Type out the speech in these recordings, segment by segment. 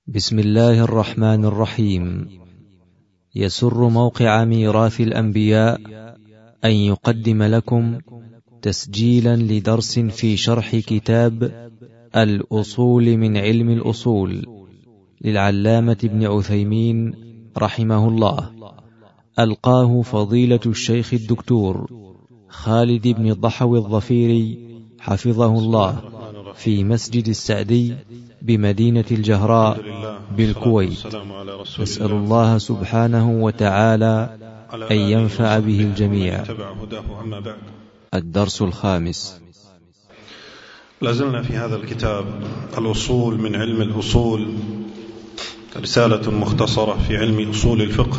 بسم الله الرحمن الرحيم. يسر موقع ميراث الأنبياء أن يقدم لكم تسجيلا لدرس في شرح كتاب الأصول من علم الأصول للعلامة ابن عثيمين رحمه الله، ألقاه فضيلة الشيخ الدكتور خالد بن ضحوي الظفيري حفظه الله في مسجد السعدي بمدينة الجهراء بالكويت. نسأل الله سبحانه وتعالى أن ينفع به الجميع. الدرس الخامس. لازلنا في هذا الكتاب الأصول من علم الأصول، رسالة مختصرة في علم أصول الفقه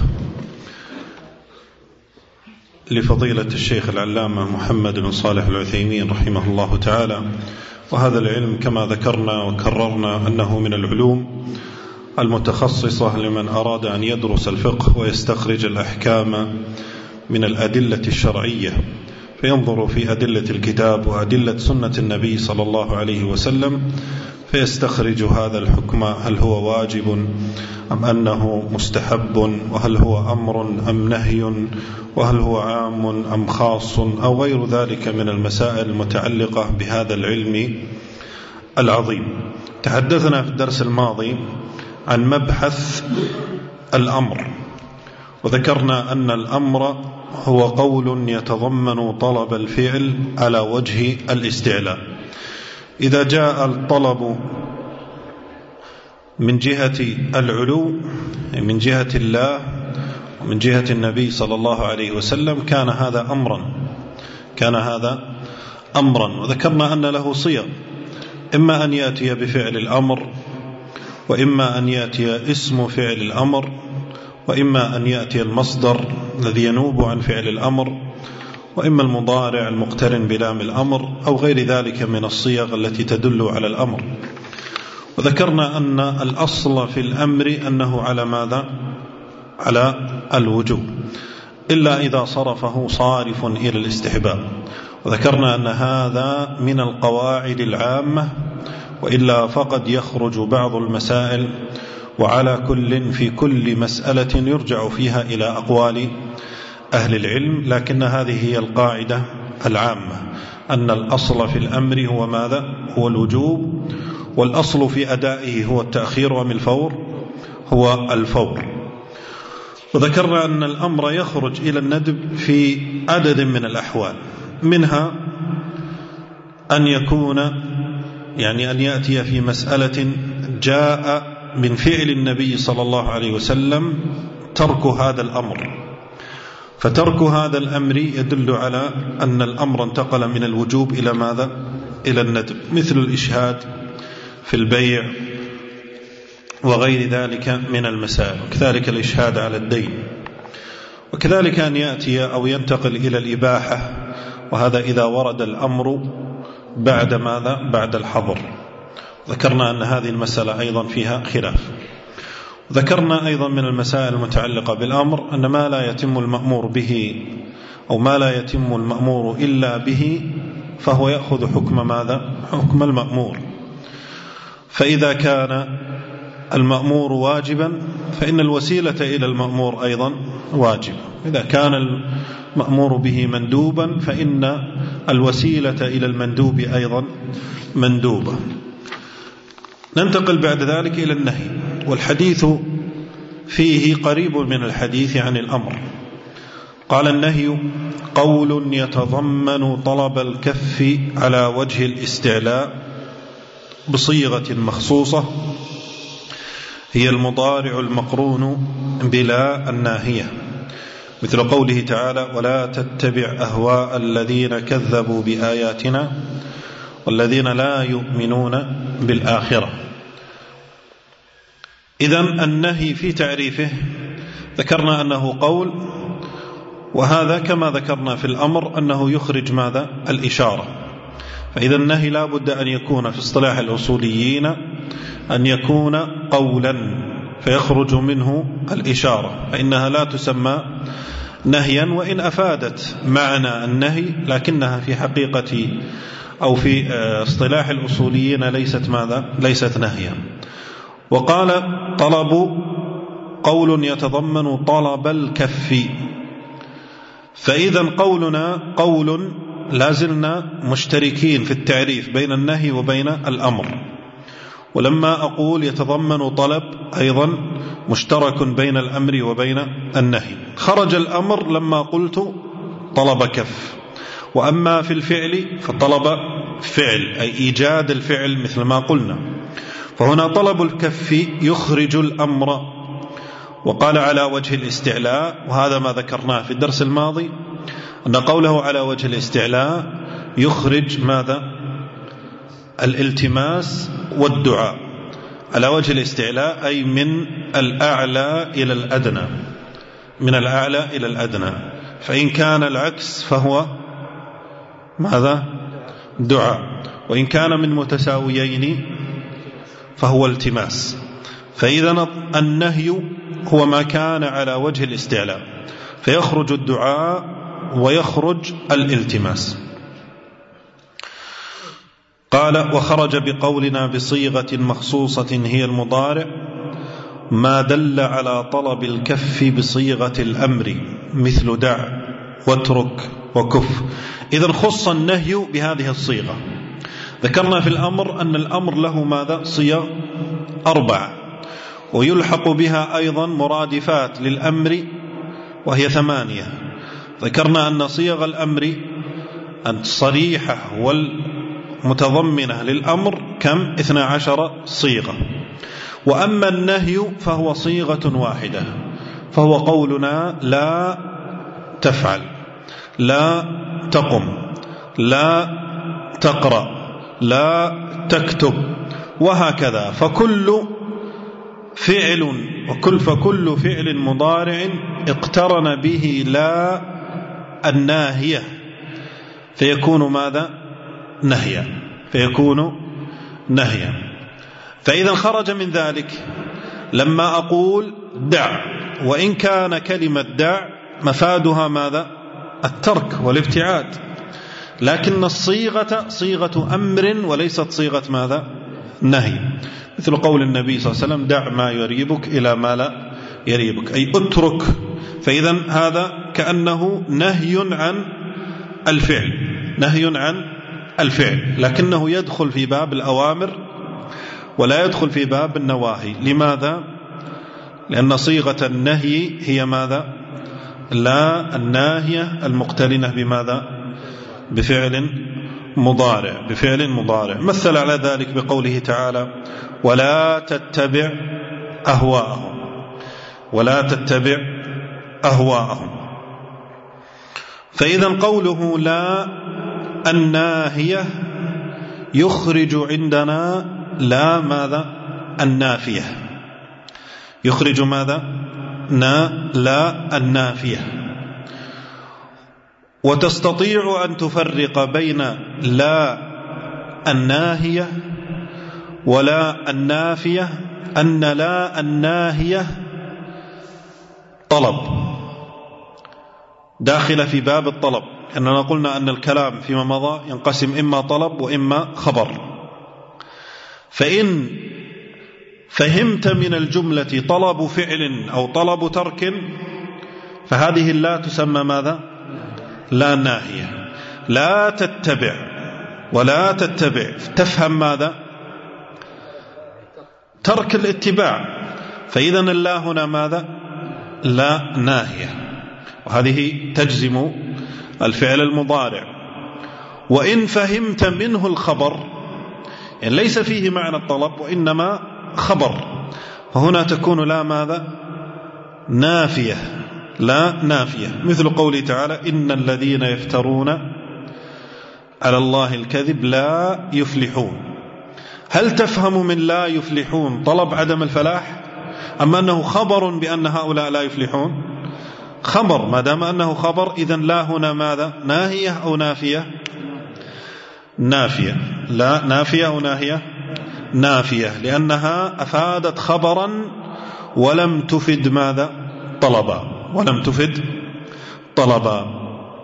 لفضيلة الشيخ العلامة محمد بن صالح العثيمين رحمه الله تعالى. وهذا العلم كما ذكرنا وكررنا أنه من العلوم المتخصصة لمن أراد أن يدرس الفقه ويستخرج الأحكام من الأدلة الشرعية، فينظر في أدلة الكتاب وأدلة سنة النبي صلى الله عليه وسلم فيستخرج هذا الحكم، هل هو واجب أم أنه مستحب، وهل هو أمر أم نهي، وهل هو عام أم خاص، أو غير ذلك من المسائل المتعلقة بهذا العلم العظيم. تحدثنا في الدرس الماضي عن مبحث الأمر، وذكرنا أن الأمر هو قول يتضمن طلب الفعل على وجه الاستعلاء. إذا جاء الطلب من جهة العلو من جهة الله ومن جهة النبي صلى الله عليه وسلم كان هذا أمرا. وذكرنا أن له صيغ، إما أن يأتي بفعل الأمر، وإما أن يأتي اسم فعل الأمر، وإما أن يأتي المصدر الذي ينوب عن فعل الأمر، وإما المضارع المقترن بلام الأمر، أو غير ذلك من الصيغ التي تدل على الأمر. وذكرنا أن الأصل في الأمر أنه على ماذا؟ على الوجوب، إلا إذا صرفه صارف إلى الاستحباب. وذكرنا أن هذا من القواعد العامة، وإلا فقد يخرج بعض المسائل، وعلى كل في كل مسألة يرجع فيها إلى أقوال أهل العلم، لكن هذه هي القاعدة العامة، أن الأصل في الأمر هو ماذا؟ هو الوجوب، والأصل في أدائه هو التأخير، ومن الفور هو الفور. وذكرنا أن الأمر يخرج إلى الندب في عدد من الأحوال، منها أن يكون أن يأتي في مسألة جاء من فعل النبي صلى الله عليه وسلم ترك هذا الأمر، فترك هذا الأمر يدل على أن الأمر انتقل من الوجوب إلى ماذا؟ إلى الندب، مثل الإشهاد في البيع وغير ذلك من المسائل، وكذلك الإشهاد على الدين. وكذلك أن يأتي أو ينتقل إلى الإباحة، وهذا إذا ورد الأمر بعد ماذا؟ بعد الحظر. ذكرنا أن هذه المسألة أيضا فيها خلاف. ذكرنا أيضا من المسائل المتعلقة بالأمر أن ما لا يتم المأمور به أو ما لا يتم المأمور إلا به فهو يأخذ حكم ماذا؟ حكم المأمور. فإذا كان المأمور واجبا فإن الوسيلة إلى المأمور أيضا واجب. إذا كان المأمور به مندوبا فإن الوسيلة إلى المندوب أيضا مندوبة. ننتقل بعد ذلك إلى النهي، والحديث فيه قريب من الحديث عن الأمر. قال: النهي قول يتضمن طلب الكف على وجه الاستعلاء بصيغة مخصوصة، هي المضارع المقرون بلا الناهية، مثل قوله تعالى: ولا تتبع أهواء الذين كذبوا بآياتنا والذين لا يؤمنون بالآخرة. إذن النهي في تعريفه ذكرنا أنه قول، وهذا كما ذكرنا في الأمر أنه يخرج ماذا؟ الإشارة. فإذا النهي لا بد أن يكون في اصطلاح الأصوليين أن يكون قولا فيخرج منه الإشارة، فإنها لا تسمى نهيا وإن أفادت معنى النهي، لكنها في حقيقة أو في اصطلاح الأصوليين ليست ماذا؟ ليست نهيا. وقال طلب قول يتضمن طلب الكف. فإذا قولنا قول لازلنا مشتركين في التعريف بين النهي وبين الأمر، ولما أقول يتضمن طلب أيضا مشترك بين الأمر وبين النهي. خرج الأمر لما قلت طلب كف. وأما في الفعل فطلب فعل، أي إيجاد الفعل مثل ما قلنا. فهنا طلب الكف يخرج الأمر. وقال على وجه الاستعلاء، وهذا ما ذكرناه في الدرس الماضي، أن قوله على وجه الاستعلاء يخرج ماذا؟ الالتماس والدعاء. على وجه الاستعلاء أي من الأعلى إلى الأدنى، من الأعلى إلى الأدنى. فإن كان العكس فهو ماذا؟ دعاء. وإن كان من متساويين فهو التماس. فإذا النهي هو ما كان على وجه الاستعلاء، فيخرج الدعاء ويخرج الالتماس. قال وخرج بقولنا بصيغة مخصوصة هي المضارع ما دل على طلب الكف بصيغة الأمر مثل دع واترك وكف. إذن خص النهي بهذه الصيغة. ذكرنا في الأمر أن الأمر له ماذا؟ صيغ 4، ويلحق بها أيضا مرادفات للأمر وهي 8. ذكرنا أن صيغ الأمر الصريحة والمتضمنة للأمر كم؟ 12 صيغة. وأما النهي فهو صيغة واحدة، فهو قولنا لا تفعل، لا تقم، لا تقرأ، لا تكتب، وهكذا. فكل فعل مضارع اقترن به لا الناهية فيكون ماذا؟ نهيا، فيكون نهيا. فإذا خرج من ذلك لما أقول دع، وإن كان كلمة دع مفادها ماذا؟ الترك والابتعاد، لكن الصيغة صيغة أمر وليست صيغة ماذا؟ نهي. مثل قول النبي صلى الله عليه وسلم دع ما يريبك إلى ما لا يريبك، أي اترك. فإذا هذا كأنه نهي عن الفعل، نهي عن الفعل، لكنه يدخل في باب الأوامر ولا يدخل في باب النواهي. لماذا؟ لأن صيغة النهي هي ماذا؟ لا الناهية المقترنة بماذا؟ بفعل مضارع، بفعل مضارع. مثل على ذلك بقوله تعالى ولا تتبع أهواءهم، ولا تتبع أهواءهم. فإذا قوله لا الناهية يخرج عندنا لا ماذا؟ النافية. يخرج ماذا؟ لا النافية. وتستطيع أن تفرق بين لا الناهية ولا النافية أن لا الناهية طلب، داخل في باب الطلب. أننا قلنا أن الكلام فيما مضى ينقسم إما طلب وإما خبر. فإن فهمت من الجملة طلب فعل أو طلب ترك فهذه اللا تسمى ماذا؟ لا ناهية. لا تتبع ولا تتبع تفهم ماذا؟ ترك الاتباع. فإذا اللا هنا ماذا؟ لا ناهية، وهذه تجزم الفعل المضارع. وإن فهمت منه الخبر، يعني ليس فيه معنى الطلب وإنما خبر، فهنا تكون لا ماذا؟ نافية، لا نافية. مثل قوله تعالى إن الذين يفترون على الله الكذب لا يفلحون. هل تفهم من لا يفلحون طلب عدم الفلاح، أم أنه خبر بأن هؤلاء لا يفلحون؟ خبر. ما دام أنه خبر إذن لا هنا ماذا؟ ناهية أو نافية؟ نافية. لا نافية أو ناهية؟ نافية، لأنها أفادت خبرا ولم تفد ماذا؟ طلبا، ولم تفد طلبا.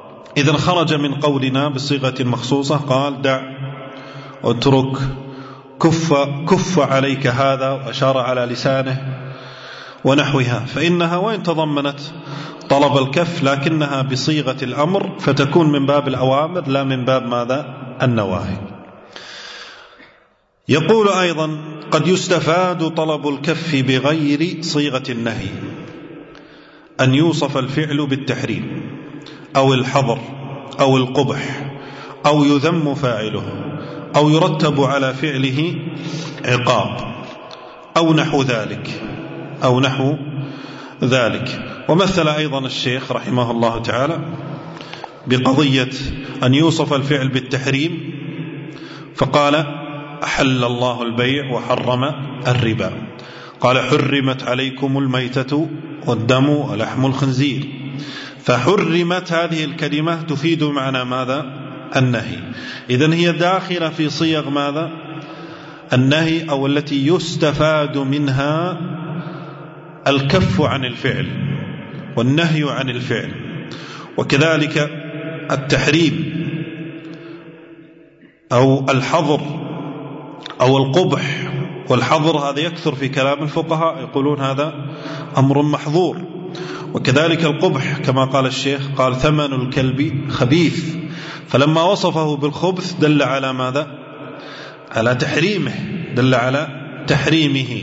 إذن خرج من قولنا بصيغة مخصوصة، قال دع، اترك، كف عليك هذا، وأشار على لسانه ونحوها، فإنها وإن تضمنت طلب الكف لكنها بصيغة الأمر، فتكون من باب الأوامر لا من باب ماذا؟ النواهي. يقول أيضا: قد يستفاد طلب الكف بغير صيغة النهي، أن يوصف الفعل بالتحريم أو الحظر أو القبح أو يذم فاعله أو يرتب على فعله عقاب أو نحو ذلك. ومثل أيضا الشيخ رحمه الله تعالى بقضية أن يوصف الفعل بالتحريم، فقال: أحل الله البيع وحرم الربا. قال: حرمت عليكم الميتة والدم ولحم الخنزير. فحرمت هذه الكلمة تفيد معنى ماذا؟ النهي. إذن هي داخلة في صيغ ماذا؟ النهي، أو التي يستفاد منها الكف عن الفعل والنهي عن الفعل. وكذلك التحريم أو الحظر أو القبح، والحظر هذا يكثر في كلام الفقهاء، يقولون هذا أمر محظور. وكذلك القبح كما قال الشيخ، قال: ثمن الكلب خبيث، فلما وصفه بالخبث دل على ماذا؟ على تحريمه، دل على تحريمه.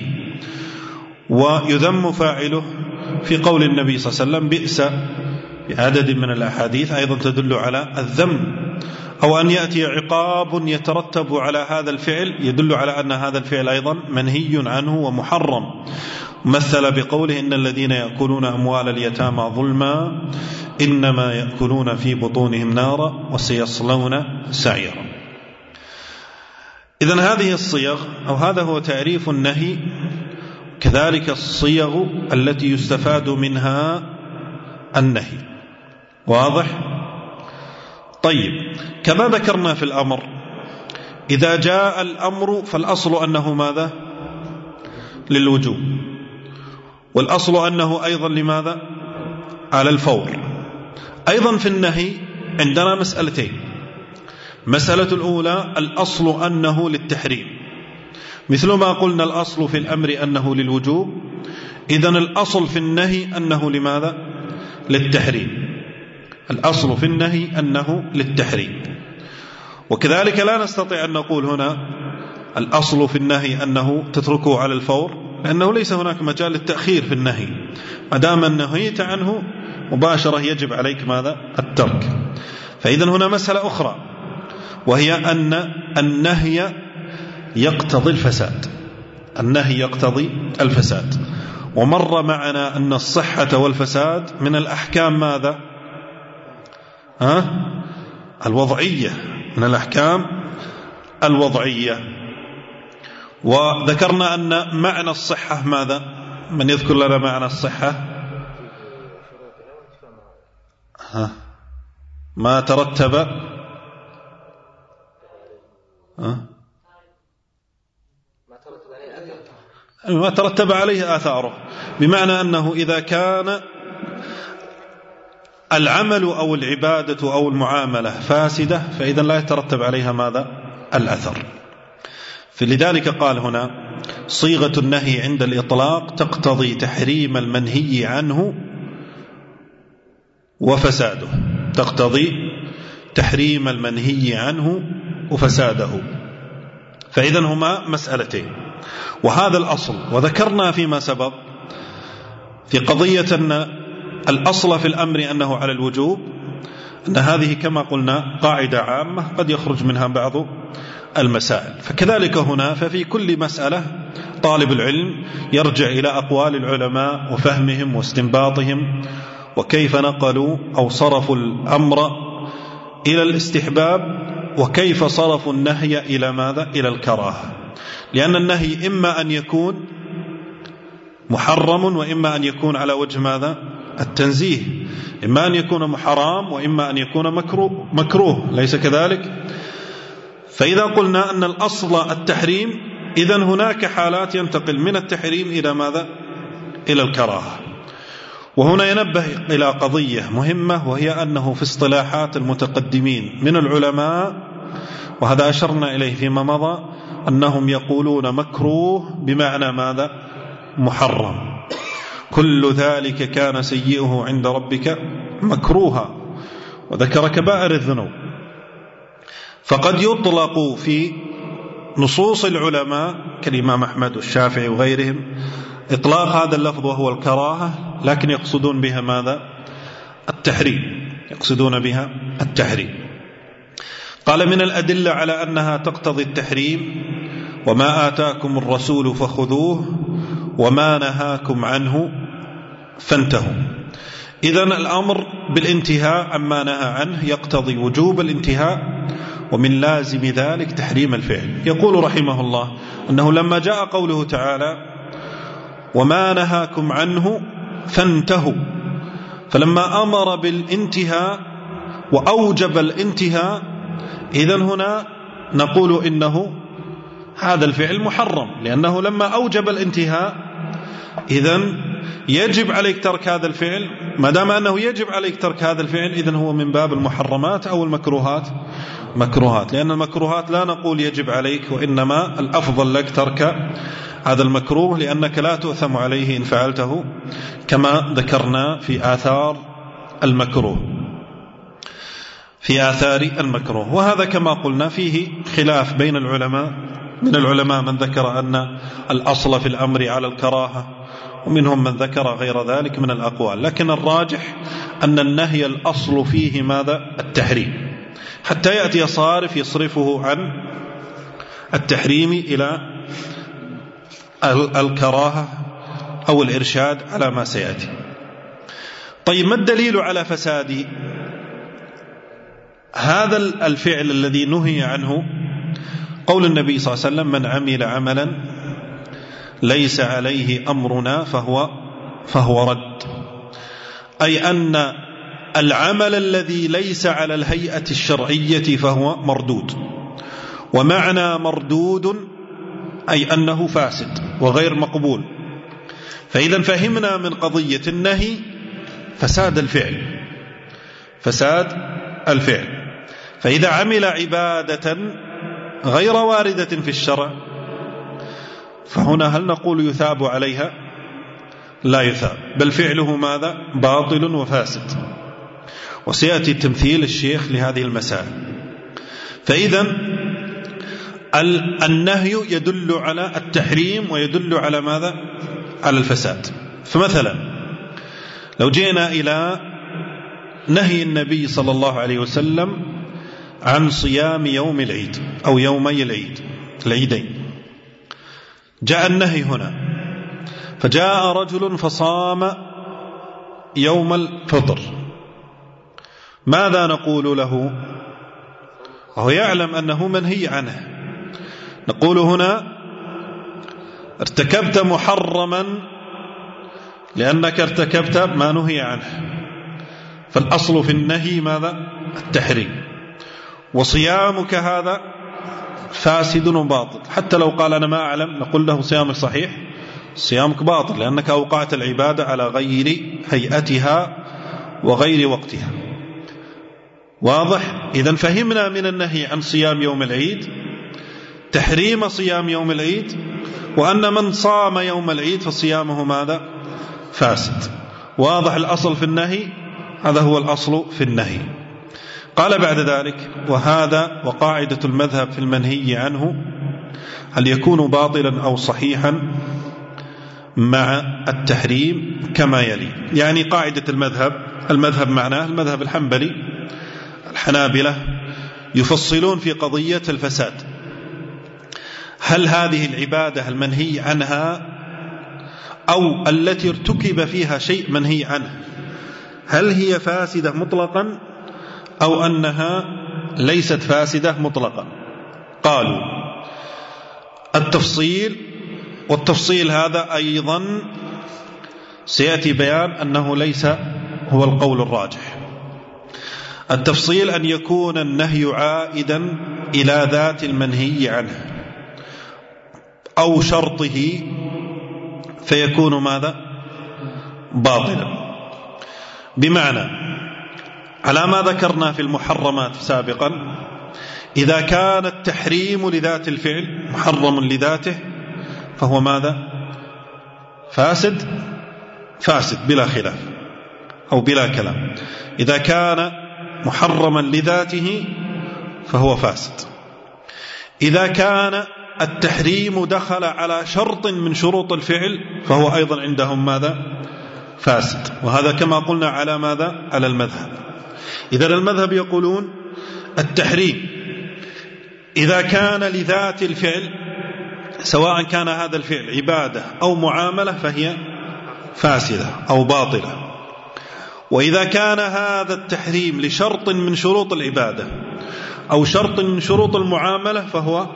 ويذم فاعله في قول النبي صلى الله عليه وسلم: بئس، بعدد من الأحاديث أيضا تدل على الذم. أو أن يأتي عقاب يترتب على هذا الفعل يدل على أن هذا الفعل أيضا منهي عنه ومحرم. مثل بقوله: إن الذين يأكلون أموال اليتامى ظلما إنما يأكلون في بطونهم نارا وسيصلون سعيرا. إذن هذه الصيغ، أو هذا هو تعريف النهي، كذلك الصيغ التي يستفاد منها النهي. واضح؟ طيب، كما ذكرنا في الأمر، إذا جاء الأمر فالأصل أنه ماذا؟ للوجوب، والأصل أنه أيضا لماذا؟ على الفور. أيضا في النهي عندنا مسألتين. مسألة الأولى: الأصل أنه للتحريم، مثل ما قلنا الأصل في الأمر أنه للوجوب، إذن الأصل في النهي أنه لماذا؟ للتحريم. الأصل في النهي أنه للتحريم. وكذلك لا نستطيع أن نقول هنا الأصل في النهي أنه تتركه على الفور، لأنه ليس هناك مجال للتأخير في النهي، ما دام نهيت عنه مباشرة يجب عليك ماذا؟ الترك. فإذن هنا مسألة أخرى، وهي أن النهي يقتضي الفساد. النهي يقتضي الفساد، ومر معنا أن الصحة والفساد من الأحكام ماذا؟ الوضعية، من الأحكام الوضعية. وذكرنا أن معنى الصحة ماذا؟ من يذكر لنا معنى الصحة؟ ما ترتب ما ترتب عليه آثاره، بمعنى أنه إذا كان العمل أو العبادة أو المعاملة فاسدة فإذا لا يترتب عليها ماذا؟ الأثر. فلذلك قال هنا: صيغة النهي عند الإطلاق تقتضي تحريم المنهي عنه وفساده، تقتضي تحريم المنهي عنه وفساده. فإذن هما مسألتين، وهذا الأصل. وذكرنا فيما سبق في قضية أن الأصل في الأمر أنه على الوجوب، أن هذه كما قلنا قاعدة عامة قد يخرج منها بعض المسائل. فكذلك هنا، ففي كل مسألة طالب العلم يرجع إلى أقوال العلماء وفهمهم واستنباطهم، وكيف نقلوا أو صرفوا الأمر إلى الاستحباب، وكيف صرفوا النهي إلى ماذا؟ إلى الكراهة. لأن النهي إما أن يكون محرم، وإما أن يكون على وجه ماذا؟ التنزيه، إما أن يكون حرام وإما أن يكون مكروه، ليس كذلك؟ فإذا قلنا أن الأصل التحريم، إذن هناك حالات ينتقل من التحريم إلى ماذا؟ إلى الكراهة. وهنا ينبه إلى قضية مهمة، وهي أنه في اصطلاحات المتقدمين من العلماء، وهذا أشرنا إليه فيما مضى، أنهم يقولون مكروه بمعنى ماذا؟ محرم. كل ذلك كان سيئه عند ربك مكروها، وذكر كبائر الذنوب. فقد يطلق في نصوص العلماء كالإمام أحمد والشافعي وغيرهم إطلاق هذا اللفظ وهو الكراهة، لكن يقصدون بها ماذا؟ التحريم، يقصدون بها التحريم. قال من الأدلة على أنها تقتضي التحريم: وما آتاكم الرسول فخذوه وما نهاكم عنه فانتهوا. إذن الأمر بالانتهاء عما نهى عنه يقتضي وجوب الانتهاء، ومن لازم ذلك تحريم الفعل. يقول رحمه الله أنه لما جاء قوله تعالى وما نهاكم عنه فانتهوا، فلما أمر بالانتهاء وأوجب الانتهاء، إذن هنا نقول إنه هذا الفعل محرم، لأنه لما أوجب الانتهاء إذن يجب عليك ترك هذا الفعل. ما دام أنه يجب عليك ترك هذا الفعل، إذن هو من باب المحرمات أو المكروهات؟ مكروهات، لأن المكروهات لا نقول يجب عليك، وإنما الأفضل لك ترك هذا المكروه، لأنك لا تؤثم عليه إن فعلته، كما ذكرنا في آثار المكروه، في آثار المكروه. وهذا كما قلنا فيه خلاف بين العلماء، من العلماء من ذكر أن الأصل في الأمر على الكراهة، ومنهم من ذكر غير ذلك من الأقوال، لكن الراجح أن النهي الأصل فيه ماذا؟ التحريم، حتى يأتي صارف يصرفه عن التحريم إلى الكراهة أو الإرشاد على ما سيأتي. طيب، ما الدليل على فساد هذا الفعل الذي نهي عنه؟ قول النبي صلى الله عليه وسلم: من عمل عملا ليس عليه أمرنا فهو رد، أي أن العمل الذي ليس على الهيئة الشرعية فهو مردود. ومعنى مردود أي أنه فاسد وغير مقبول. فإذا فهمنا من قضية النهي فساد الفعل. فإذا عمل عبادة غير واردة في الشرع، فهنا هل نقول يثاب عليها؟ لا يثاب، بل فعله ماذا؟ باطل وفاسد. وسيأتي تمثيل الشيخ لهذه المسائل. فإذا النهي يدل على التحريم ويدل على ماذا؟ على الفساد. فمثلا لو جئنا إلى نهي النبي صلى الله عليه وسلم عن صيام يوم العيد أو يومي العيدين، جاء النهي هنا، فجاء رجل فصام يوم الفطر، ماذا نقول له؟ وهو يعلم أنه منهي عنه. نقول هنا ارتكبت محرما لأنك ارتكبت ما نهي عنه، فالأصل في النهي ماذا؟ التحريم. وصيامك هذا فاسد وباطل، حتى لو قال أنا ما أعلم نقول له صيامك صحيح، صيامك باطل، لأنك أوقعت العبادة على غير هيئتها وغير وقتها. واضح؟ إذن فهمنا من النهي عن صيام يوم العيد تحريم صيام يوم العيد، وأن من صام يوم العيد فصيامه ماذا؟ فاسد. واضح الأصل في النهي، هذا هو الأصل في النهي. قال بعد ذلك: وهذا وقاعدة المذهب في المنهي عنه هل يكون باطلا أو صحيحا مع التحريم كما يلي. يعني قاعدة المذهب معناه المذهب الحنبلي، الحنابلة يفصلون في قضية الفساد. هل هذه العبادة المنهي عنها أو التي ارتكب فيها شيء منهي عنه، هل هي فاسدة مطلقا أو أنها ليست فاسدة مطلقا؟ قالوا والتفصيل هذا أيضا سيأتي بيان أنه ليس هو القول الراجح. التفصيل أن يكون النهي عائدا إلى ذات المنهي عنه أو شرطه، فيكون ماذا؟ باطلا. بمعنى على ما ذكرنا في المحرمات سابقا، إذا كان التحريم لذات الفعل محرم لذاته فهو ماذا؟ فاسد بلا خلاف أو بلا كلام. إذا كان محرما لذاته فهو فاسد. إذا كان التحريم دخل على شرط من شروط الفعل فهو أيضا عندهم ماذا؟ فاسد. وهذا كما قلنا على ماذا؟ على المذهب. إذا المذهب يقولون التحريم إذا كان لذات الفعل سواء كان هذا الفعل عبادة أو معاملة فهي فاسدة أو باطلة. وإذا كان هذا التحريم لشرط من شروط العبادة أو شرط من شروط المعاملة فهو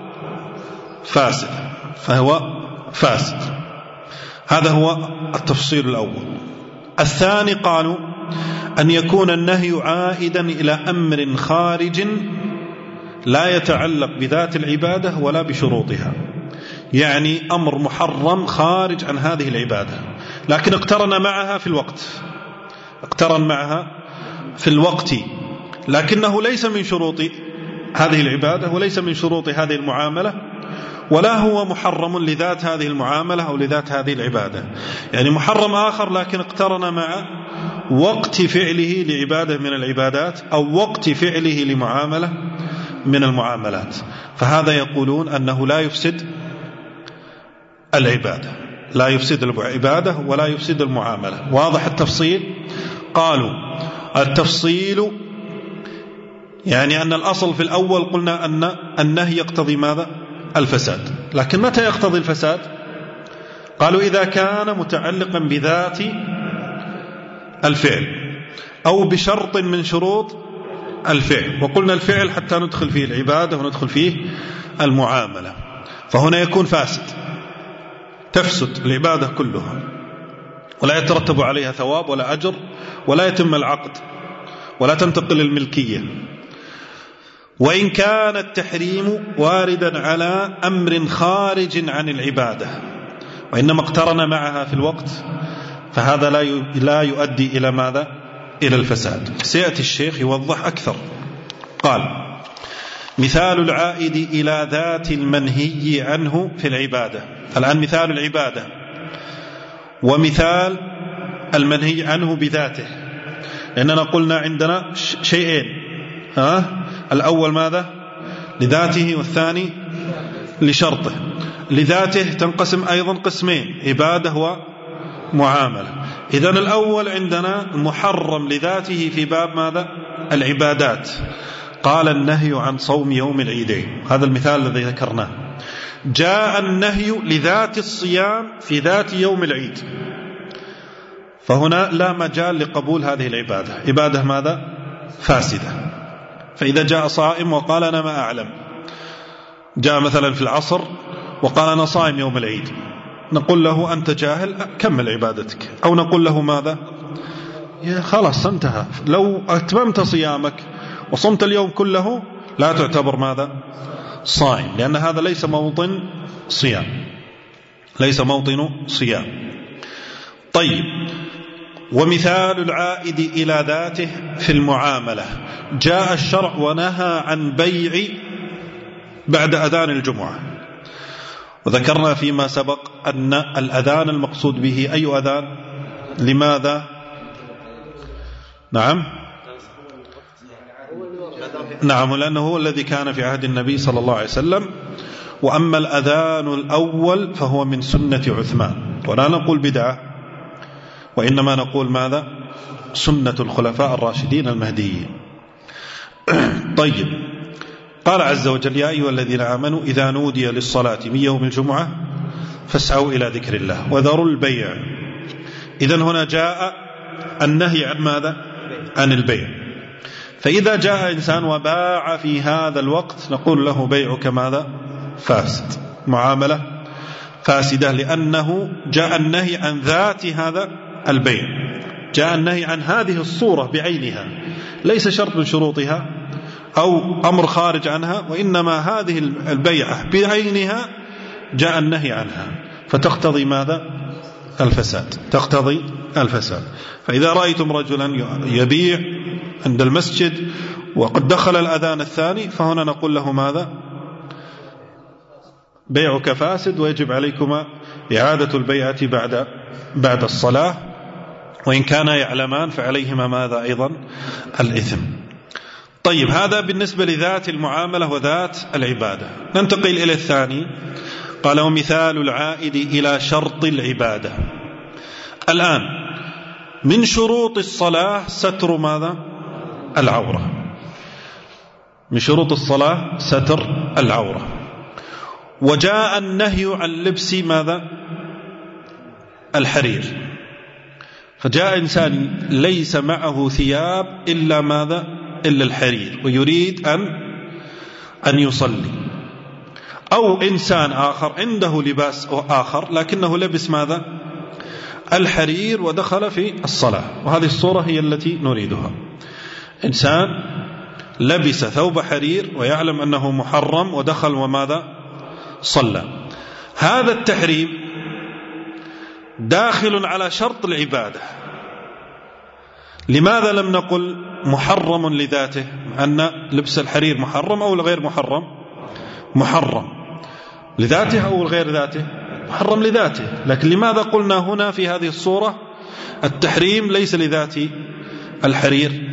فاسد. هذا هو التفصيل الأول. الثاني قالوا أن يكون النهي عائدا إلى أمر خارج لا يتعلق بذات العبادة ولا بشروطها، يعني أمر محرم خارج عن هذه العبادة لكن اقترن معها في الوقت لكنه ليس من شروط هذه العبادة وليس من شروط هذه المعاملة ولا هو محرم لذات هذه المعاملة أو لذات هذه العبادة، يعني محرم آخر لكن اقترن مع وقت فعله لعبادة من العبادات أو وقت فعله لمعاملة من المعاملات، فهذا يقولون أنه لا يفسد العبادة ولا يفسد المعاملة. واضح التفصيل؟ قالوا التفصيل يعني أن الأصل في الأول قلنا أن النهي يقتضي ماذا؟ الفساد. لكن متى يقتضي الفساد؟ قالوا إذا كان متعلقا بذات الفعل أو بشرط من شروط الفعل، وقلنا الفعل حتى ندخل فيه العبادة وندخل فيه المعاملة، فهنا يكون فاسد، تفسد العبادة كلها ولا يترتب عليها ثواب ولا أجر ولا يتم العقد ولا تنتقل الملكية. وإن كان التحريم واردا على أمر خارج عن العبادة وإنما اقترن معها في الوقت فهذا لا يؤدي إلى ماذا؟ إلى الفساد. سيأتي الشيخ يوضح أكثر. قال مثال العائد إلى ذات المنهي عنه في العبادة. الآن مثال العبادة ومثال المنهي عنه بذاته، لأننا قلنا عندنا شيئين، الأول ماذا؟ لذاته والثاني لشرطه. لذاته تنقسم أيضا قسمين، عبادة ومعاملة. إذن الأول عندنا محرم لذاته في باب ماذا؟ العبادات. قال النهي عن صوم يوم العيدين، هذا المثال الذي ذكرناه. جاء النهي لذات الصيام في ذات يوم العيد، فهنا لا مجال لقبول هذه العبادة، عبادة ماذا؟ فاسدة. فإذا جاء صائم وقال أنا ما أعلم، جاء مثلا في العصر وقال أنا صائم يوم العيد، نقول له أنت جاهل كمل عبادتك، أو نقول له ماذا؟ يا خلاص انتهى، لو أتممت صيامك وصمت اليوم كله لا تعتبر ماذا؟ صائم، لأن هذا ليس موطن صيام. طيب، ومثال العائد إلى ذاته في المعاملة، جاء الشرع ونهى عن بيع بعد أذان الجمعة، وذكرنا فيما سبق أن الأذان المقصود به أي أذان؟ لماذا؟ نعم، لأنه هو الذي كان في عهد النبي صلى الله عليه وسلم. وأما الأذان الأول فهو من سنة عثمان، ولا نقول بدعة، وإنما نقول ماذا؟ سنة الخلفاء الراشدين المهديين. طيب، قال عز وجل يا أيها الذين آمنوا إذا نودي للصلاة من يوم الجمعة فاسعوا إلى ذكر الله وذروا البيع. إذن هنا جاء النهي عن ماذا؟ عن البيع. فإذا جاء إنسان وباع في هذا الوقت نقول له بيعك ماذا؟ فاسد، معاملة فاسدة، لأنه جاء النهي عن ذات هذا البيع، جاء النهي عن هذه الصورة بعينها، ليس شرط من شروطها أو أمر خارج عنها، وإنما هذه البيعة بعينها جاء النهي عنها، فتقتضي ماذا؟ الفساد. فإذا رأيتم رجلا يبيع عند المسجد وقد دخل الأذان الثاني، فهنا نقول له ماذا؟ بيعك فاسد ويجب عليكما إعادة البيعة بعد الصلاة، وإن كانا يعلمان فعليهما ماذا أيضا؟ الإثم. طيب، هذا بالنسبة لذات المعاملة وذات العبادة. ننتقل إلى الثاني. قال: ومثال العائد إلى شرط العبادة. الآن من شروط الصلاة ستر ماذا؟ العورة. من شروط الصلاة ستر العورة، وجاء النهي عن لبس ماذا؟ الحرير. فجاء إنسان ليس معه ثياب إلا ماذا؟ إلا الحرير، ويريد أن يصلي. أو إنسان آخر عنده لباس آخر لكنه لبس ماذا؟ الحرير ودخل في الصلاة. وهذه الصورة هي التي نريدها. إنسان لبس ثوب حرير ويعلم أنه محرم ودخل وماذا؟ صلى. هذا التحريم داخل على شرط العبادة. لماذا لم نقل محرم لذاته؟ أن لبس الحرير محرم أو غير محرم؟ محرم لذاته أو غير ذاته؟ محرم لذاته. لكن لماذا قلنا هنا في هذه الصورة التحريم ليس لذات الحرير؟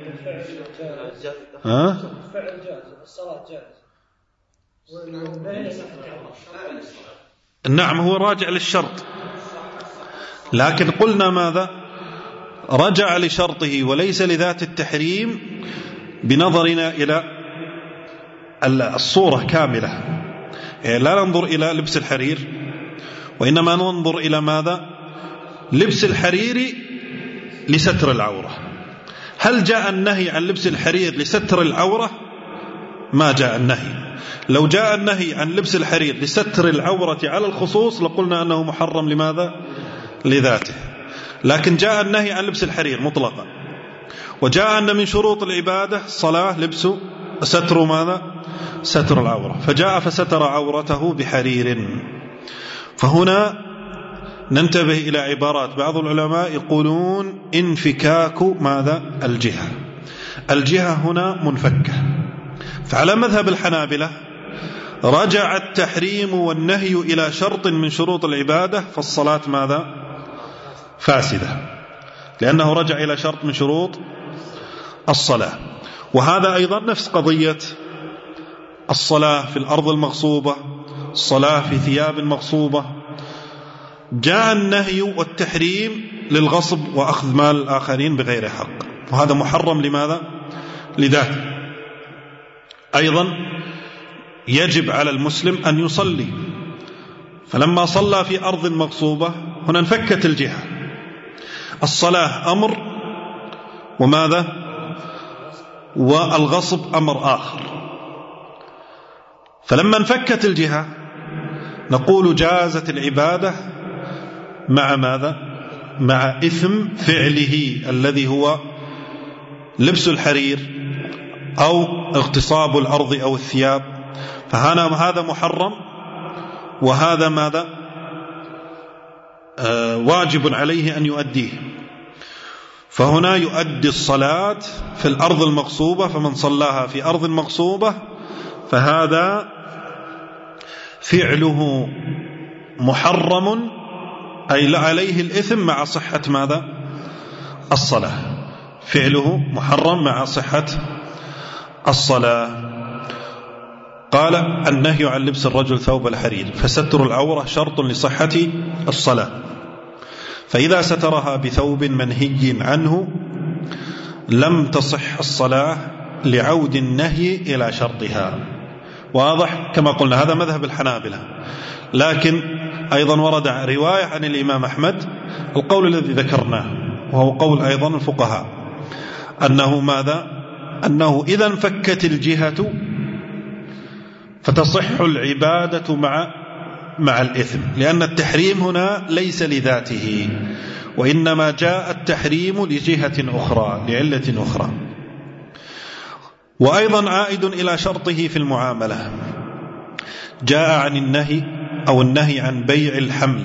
نعم، هو راجع للشرط، لكن قلنا ماذا؟ رجع لشرطه وليس لذات التحريم بنظرنا إلى الصورة كاملة. لا ننظر إلى لبس الحرير، وإنما ننظر إلى ماذا؟ لبس الحرير لستر العورة. هل جاء النهي عن لبس الحرير لستر العورة؟ ما جاء النهي. لو جاء النهي عن لبس الحرير لستر العورة على الخصوص لقلنا أنه محرم. لماذا؟ لذاته. لكن جاء النهي عن لبس الحرير مطلقا، وجاء أن من شروط العبادة الصلاة لبس ستر ماذا؟ ستر العورة، فجاء فستر عورته بحرير. فهنا ننتبه إلى عبارات بعض العلماء يقولون انفكاك ماذا؟ الجهة. الجهة هنا منفكة. فعلى مذهب الحنابلة رجع التحريم والنهي إلى شرط من شروط العبادة، فالصلاة ماذا؟ فاسدة، لأنه رجع إلى شرط من شروط الصلاة. وهذا أيضا نفس قضية الصلاة في الأرض المغصوبة، الصلاة في ثياب مغصوبة. جاء النهي والتحريم للغصب وأخذ مال الآخرين بغير حق، وهذا محرم. لماذا؟ لذاته. أيضا يجب على المسلم أن يصلي، فلما صلى في أرض مغصوبة هنا انفكت الجهة. الصلاة أمر وماذا؟ والغصب أمر آخر. فلما انفكت الجهة نقول جازت العبادة مع ماذا؟ مع إثم فعله الذي هو لبس الحرير أو اغتصاب الأرض أو الثياب. فهذا محرم، وهذا ماذا؟ واجب عليه أن يؤديه. فهنا يؤدي الصلاة في الأرض المغصوبة، فمن صلاها في أرض مغصوبة فهذا فعله محرم، أي عليه الإثم مع صحة ماذا؟ الصلاة. فعله محرم مع صحة الصلاة. قال: النهي عن لبس الرجل ثوب الحرير، فستر العورة شرط لصحة الصلاة، فإذا سترها بثوب منهي عنه لم تصح الصلاة لعود النهي إلى شرطها. واضح؟ كما قلنا هذا مذهب الحنابلة، لكن أيضا ورد رواية عن الإمام أحمد القول الذي ذكرناه، وهو قول أيضا الفقهاء، أنه ماذا؟ أنه إذا انفكت الجهة فتصح العبادة مع الإثم، لأن التحريم هنا ليس لذاته، وإنما جاء التحريم لجهة أخرى، لعلة أخرى. وأيضا عائد إلى شرطه في المعاملة، جاء عن النهي أو النهي عن بيع الحمل،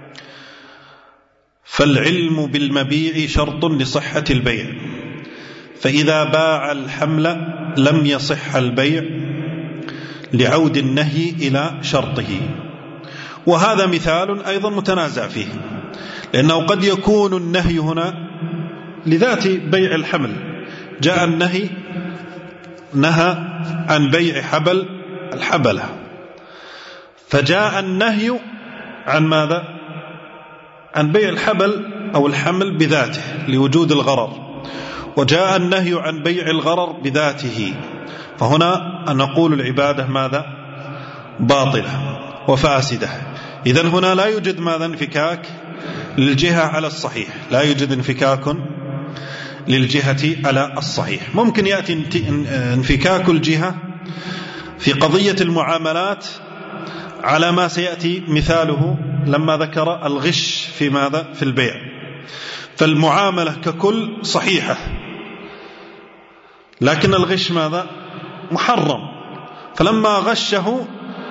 فالعلم بالمبيع شرط لصحة البيع، فإذا باع الحمل لم يصح البيع لعود النهي إلى شرطه. وهذا مثال أيضا متنازع فيه، لأنه قد يكون النهي هنا لذات بيع الحمل، جاء النهي نهى عن بيع حبل الحبلة، فجاء النهي عن ماذا؟ عن بيع الحبل أو الحمل بذاته لوجود الغرر، وجاء النهي عن بيع الغرر بذاته، فهنا نقول العبادة ماذا؟ باطلة وفاسدة. إذن هنا لا يوجد ماذا؟ انفكاك للجهة على الصحيح، لا يوجد انفكاك للجهة على الصحيح. ممكن يأتي انفكاك الجهة في قضية المعاملات على ما سيأتي مثاله لما ذكر الغش في ماذا؟ في البيع. فالمعاملة ككل صحيحة، لكن الغش ماذا؟ محرم، فلما غشه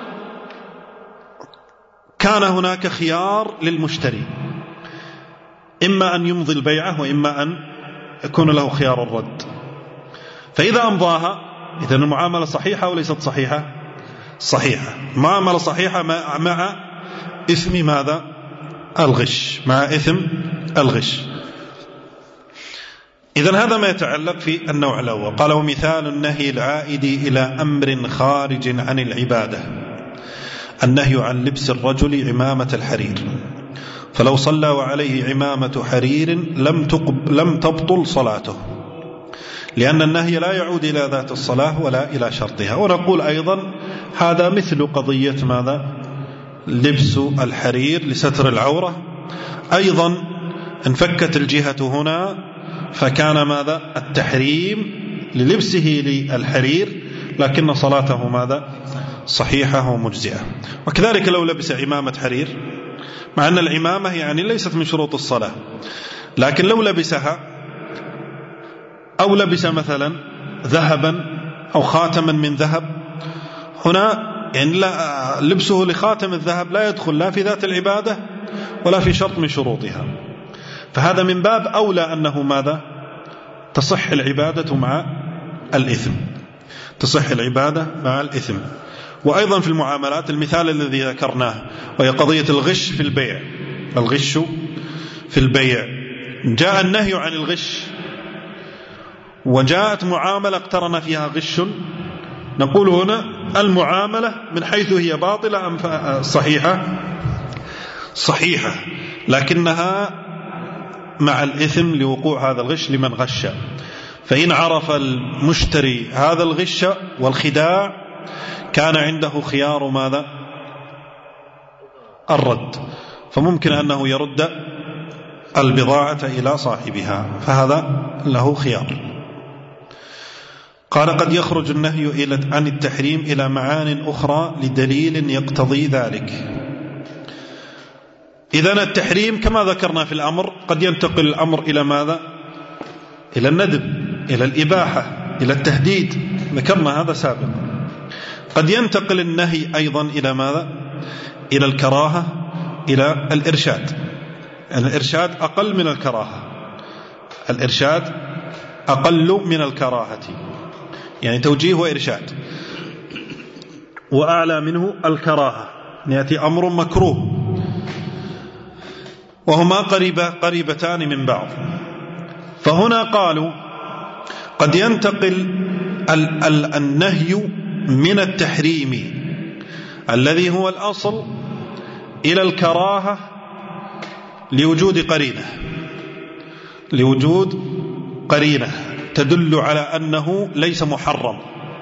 كان هناك خيار للمشتري، إما أن يمضي البيعة وإما أن يكون له خيار الرد. فإذا أمضاها إذن المعاملة صحيحة وليست صحيحة؟ صحيحة. معاملة صحيحة مع إثم ماذا؟ الغش، مع إثم الغش. إذن هذا ما يتعلق في النوع الأول. قال: ومثال النهي العائد إلى أمر خارج عن العبادة النهي عن لبس الرجل عمامة الحرير، فلو صلى وعليه عمامة حرير لم تبطل صلاته، لأن النهي لا يعود إلى ذات الصلاة ولا إلى شرطها. ونقول أيضا هذا مثل قضية ماذا؟ لبس الحرير لستر العورة، أيضا انفكت الجهة هنا، فكان ماذا؟ التحريم للبسه للحرير، لكن صلاته ماذا؟ صحيحة ومجزئة. وكذلك لو لبس عمامة حرير، مع أن العمامة يعني ليست من شروط الصلاة، لكن لو لبسها أو لبس مثلا ذهبا أو خاتما من ذهب، هنا يعني لبسه لخاتم الذهب لا يدخل لا في ذات العبادة ولا في شرط من شروطها، فهذا من باب أولى أنه ماذا؟ تصح العبادة مع الإثم، تصح العبادة مع الإثم. وأيضا في المعاملات المثال الذي ذكرناه، وهي قضية الغش في البيع، الغش في البيع، جاء النهي عن الغش وجاءت معاملة اقترن فيها غش، نقول هنا المعاملة من حيث هي باطلة أم صحيحة؟ صحيحة، لكنها مع الإثم لوقوع هذا الغش لمن غش. فإن عرف المشتري هذا الغش والخداع كان عنده خيار ماذا؟ الرد، فممكن أنه يرد البضاعة إلى صاحبها، فهذا له خيار. قال: قد يخرج النهي عن التحريم إلى معان أخرى لدليل يقتضي ذلك. إذن التحريم كما ذكرنا في الأمر قد ينتقل الأمر إلى ماذا؟ إلى الندب، إلى الإباحة، إلى التهديد، ذكرنا هذا سابقا. قد ينتقل النهي أيضا إلى ماذا؟ إلى الكراهة، إلى الإرشاد. الإرشاد أقل من الكراهة، الإرشاد أقل من الكراهة، يعني توجيه وإرشاد، وأعلى منه الكراهة، يأتي أمر مكروه، وهما قريبتان من بعض. فهنا قالوا قد ينتقل النهي من التحريم الذي هو الأصل إلى الكراهة لوجود قرينة تدل على أنه ليس محرم،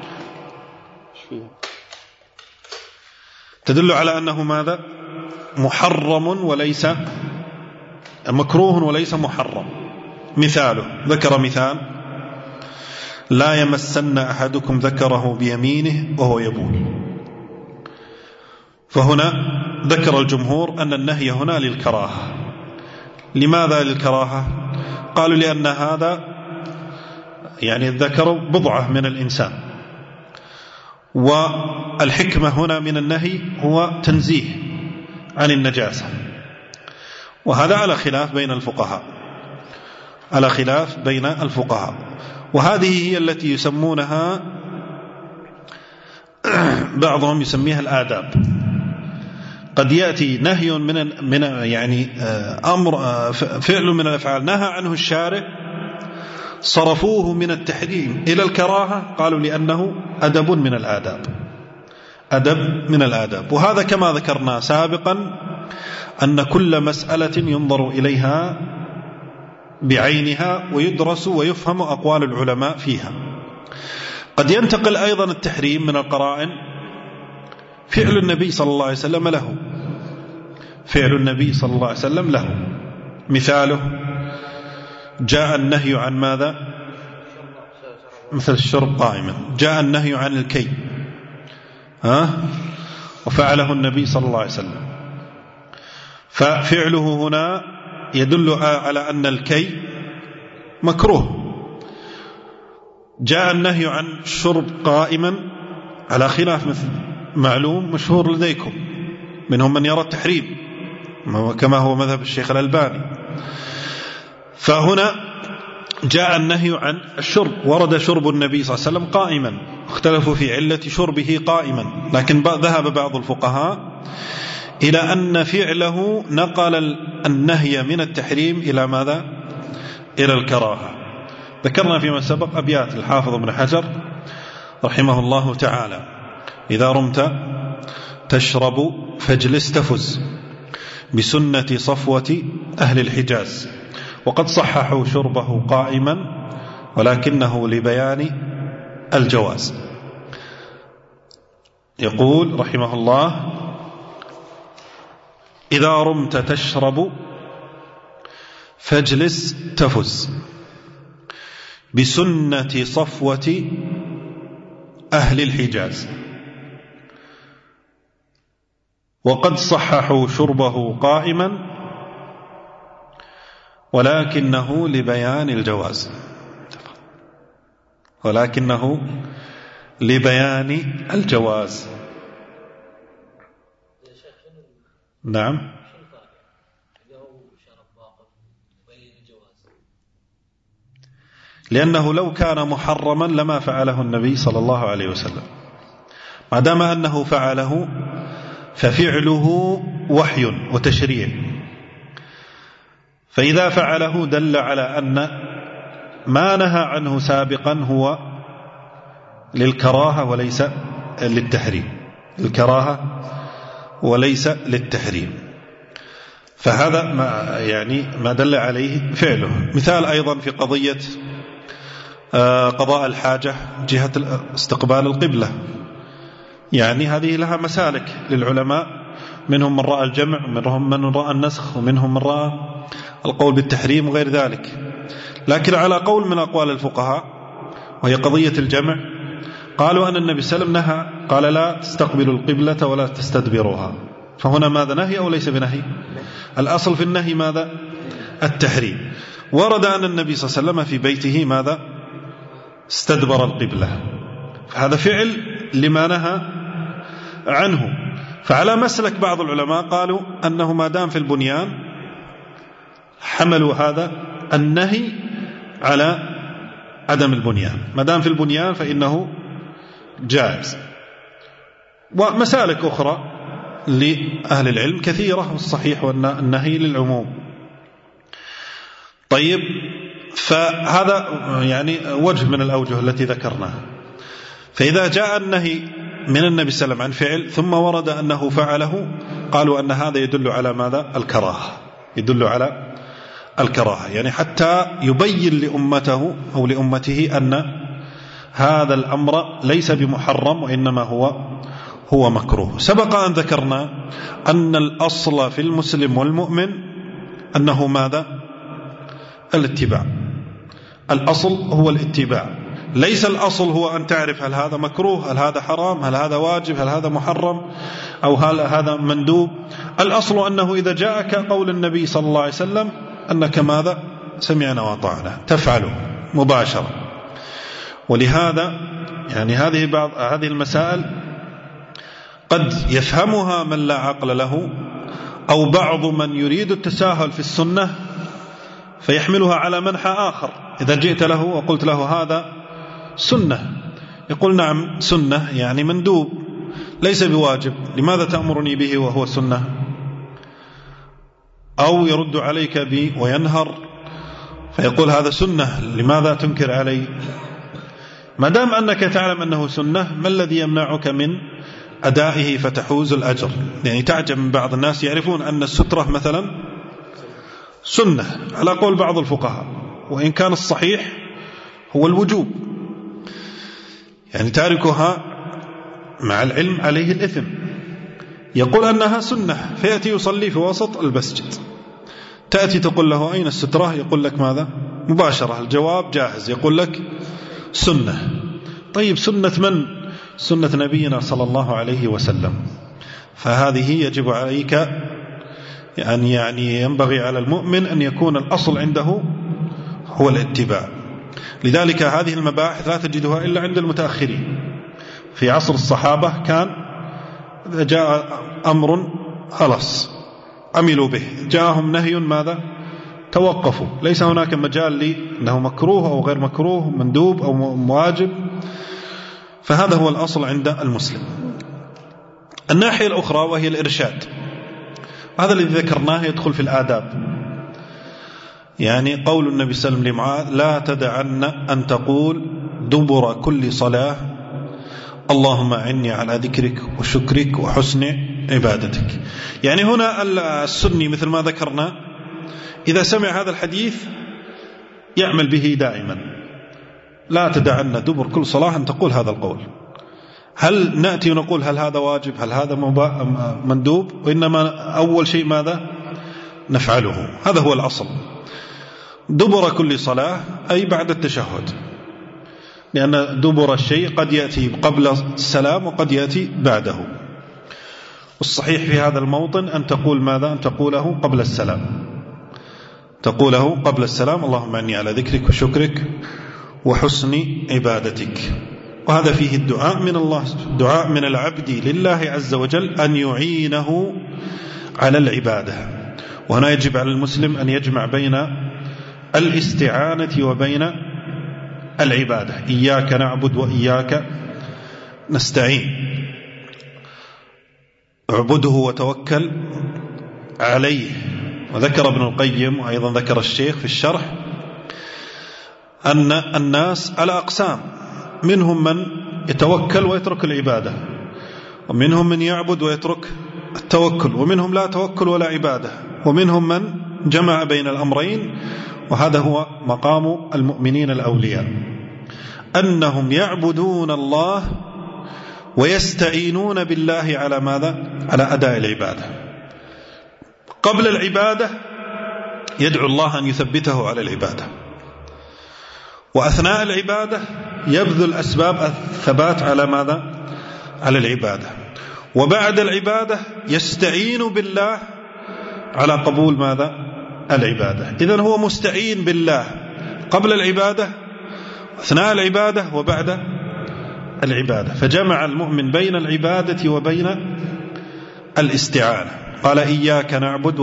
تدل على أنه ماذا؟ محرم وليس مكروه وليس محرم. مثاله، ذكر مثال: لا يمسن أحدكم ذكره بيمينه وهو يبول. فهنا ذكر الجمهور أن النهي هنا للكراهة. لماذا للكراهة؟ قالوا لأن هذا يعني الذكر بضعة من الإنسان، والحكمة هنا من النهي هو تنزيه عن النجاسة، وهذا على خلاف بين الفقهاء، على خلاف بين الفقهاء. وهذه هي التي يسمونها بعضهم يسميها الآداب. قد يأتي نهي من يعني أمر فعل من الأفعال نهى عنه الشارع، صرفوه من التحريم إلى الكراهة، قالوا لأنه أدب من الآداب، أدب من الآداب. وهذا كما ذكرنا سابقا أن كل مسألة ينظر إليها بعينها ويدرس ويفهم أقوال العلماء فيها. قد ينتقل أيضا التحريم من القرائن فعل النبي صلى الله عليه وسلم له، فعل النبي صلى الله عليه وسلم له. مثاله جاء النهي عن ماذا؟ مثل الشرب قائما، جاء النهي عن الكي وفعله النبي صلى الله عليه وسلم، ففعله هنا يدل على أن الكي مكروه. جاء النهي عن الشرب قائما على خلاف مثل معلوم مشهور لديكم، منهم من يرى التحريم كما هو مذهب الشيخ الألباني. فهنا جاء النهي عن الشرب، ورد شرب النبي صلى الله عليه وسلم قائما، اختلفوا في علة شربه قائما، لكن ذهب بعض الفقهاء إلى أن فعله نقل النهي من التحريم إلى ماذا؟ إلى الكراهة. ذكرنا فيما سبق أبيات الحافظ ابن حجر رحمه الله تعالى: إذا رمت تشرب فاجلس تفز بسنة صفوة أهل الحجاز، وقد صححوا شربه قائما ولكنه لبيان الجواز. يقول رحمه الله: إذا رمت تشرب فاجلس تفز بسنة صفوة أهل الحجاز، وقد صححوا شربه قائما ولكنه لبيان الجواز، ولكنه لبيان الجواز. نعم، لأنه لو كان محرما لما فعله النبي صلى الله عليه وسلم، ما دام أنه فعله ففعله وحي وتشريع، فإذا فعله دل على أن ما نهى عنه سابقا هو للكراهة وليس للتحريم، الكراهة وليس للتحريم، فهذا ما دل عليه فعله. مثال أيضا في قضية قضاء الحاجة جهة استقبال القبلة، يعني هذه لها مسالك للعلماء، منهم من رأى الجمع، ومنهم من رأى النسخ، ومنهم من رأى القول بالتحريم وغير ذلك. لكن على قول من أقوال الفقهاء وهي قضية الجمع، قالوا أن النبي صلى الله عليه وسلم نهى، قال لا تستقبلوا القبلة ولا تستدبروها، فهنا ماذا؟ نهي أو ليس بنهي؟ الأصل في النهي ماذا؟ التحريم. ورد أن النبي صلى الله عليه وسلم في بيته ماذا؟ استدبر القبلة، فهذا فعل لما نهى عنه. فعلى مسلك بعض العلماء قالوا أنه ما دام في البنيان حملوا هذا النهي على عدم البنيان، ما دام في البنيان فإنه جائز. ومسالك أخرى لأهل العلم كثيرة، والصحيح والنهي للعموم. طيب، فهذا يعني وجه من الأوجه التي ذكرناها. فإذا جاء النهي من النبي صلى الله عليه وسلم عن فعل ثم ورد أنه فعله، قالوا أن هذا يدل على ماذا؟ الكراهة، يدل على الكراهة، يعني حتى يبين لأمته أو لأمته أن هذا الأمر ليس بمحرم وإنما هو مكروه. سبق أن ذكرنا أن الأصل في المسلم والمؤمن أنه ماذا؟ الاتباع، الأصل هو الاتباع، ليس الأصل هو أن تعرف هل هذا مكروه، هل هذا حرام، هل هذا واجب، هل هذا محرم، أو هل هذا مندوب. الأصل أنه إذا جاءك قول النبي صلى الله عليه وسلم أنك ماذا؟ سمعنا وأطعنا، تفعله مباشرة. ولهذا يعني هذه المسائل قد يفهمها من لا عقل له، أو بعض من يريد التساهل في السنة فيحملها على منحى آخر، إذا جئت له وقلت له هذا سنة يقول نعم سنة يعني مندوب ليس بواجب، لماذا تأمرني به وهو سنة؟ أو يرد عليك به وينهر فيقول هذا سنة لماذا تنكر علي؟ ما دام أنك تعلم أنه سنة ما الذي يمنعك من أدائه فتحوز الأجر؟ يعني تعجب من بعض الناس يعرفون أن السترة مثلا سنة على قول بعض الفقهاء، وإن كان الصحيح هو الوجوب، يعني تاركها مع العلم عليه الإثم، يقول أنها سنة فيأتي يصلي في وسط المسجد، تأتي تقول له أين السترة؟ يقول لك ماذا؟ مباشرة الجواب جاهز، يقول لك سنة. طيب سنة من؟ سنة نبينا صلى الله عليه وسلم، فهذه يجب عليك يعني ينبغي على المؤمن أن يكون الأصل عنده هو الاتباع. لذلك هذه المباحث لا تجدها إلا عند المتأخرين. في عصر الصحابة كان إذا جاء أمر خلاص عملوا به، جاءهم نهي ماذا؟ توقفوا، ليس هناك مجال لي أنه مكروه أو غير مكروه، مندوب أو واجب، فهذا هو الأصل عند المسلم. الناحية الأخرى وهي الإرشاد، هذا الذي ذكرناه يدخل في الآداب، يعني قول النبي صلى الله عليه وسلم لمعاذ لا تدعن أن تقول دبر كل صلاة اللهم أعني على ذكرك وشكرك وحسن عبادتك. يعني هنا السني مثل ما ذكرنا إذا سمع هذا الحديث يعمل به دائما، لا تدعن دبر كل صلاة أن تقول هذا القول. هل نأتي ونقول هل هذا واجب هل هذا مندوب؟ وإنما أول شيء ماذا نفعله، هذا هو الأصل. دبر كل صلاة أي بعد التشهد، لأن دبر الشيء قد يأتي قبل السلام وقد يأتي بعده، والصحيح في هذا الموطن أن تقول ماذا؟ أن تقوله قبل السلام، تقوله قبل السلام اللهم أعني على ذكرك وشكرك وحسن عبادتك. وهذا فيه الدعاء من الله، دعاء من العبد لله عز وجل أن يعينه على العبادة. وهنا يجب على المسلم أن يجمع بين الاستعانة وبين العبادة، إياك نعبد وإياك نستعين، اعبده وتوكل عليه. وذكر ابن القيم وأيضا ذكر الشيخ في الشرح أن الناس على أقسام، منهم من يتوكل ويترك العبادة، ومنهم من يعبد ويترك التوكل، ومنهم لا توكل ولا عبادة، ومنهم من جمع بين الأمرين. وهذا هو مقام المؤمنين الأولياء، أنهم يعبدون الله ويستعينون بالله على ماذا؟ على أداء العبادة. قبل العبادة يدعو الله أن يثبته على العبادة، وأثناء العبادة يبذل أسباب الثبات على ماذا؟ على العبادة. وبعد العبادة يستعين بالله على قبول ماذا؟ العبادة. إذن هو مستعين بالله قبل العبادة، أثناء العبادة، وبعد العبادة، فجمع المؤمن بين العبادة وبين الاستعانة. قال إياك نعبد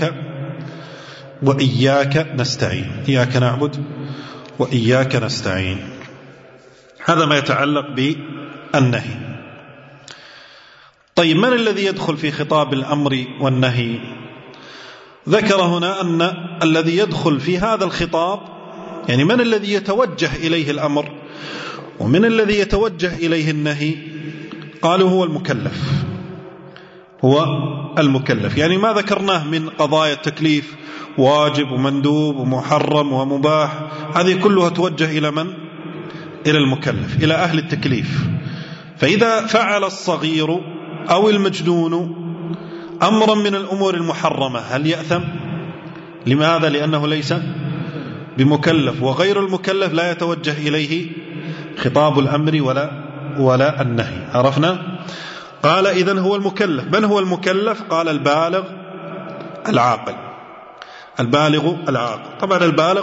وإياك نستعين، إياك نعبد وإياك نستعين. هذا ما يتعلق بالنهي. طيب من الذي يدخل في خطاب الأمر والنهي؟ ذكر هنا أن الذي يدخل في هذا الخطاب، يعني من الذي يتوجه إليه الأمر ومن الذي يتوجه إليه النهي؟ قالوا هو المكلف، هو المكلف. يعني ما ذكرناه من قضايا التكليف واجب ومندوب ومحرم ومباح، هذه كلها توجه إلى من؟ إلى المكلف، إلى أهل التكليف. فإذا فعل الصغير أو المجنون أمرا من الأمور المحرمة هل يأثم؟ لماذا؟ لأنه ليس بمكلف، وغير المكلف لا يتوجه إليه خطاب الأمر ولا النهي. عرفنا؟ قال إذن هو المكلف. من هو المكلف؟ قال البالغ العاقل، البالغ العاقل. طبعا البالغ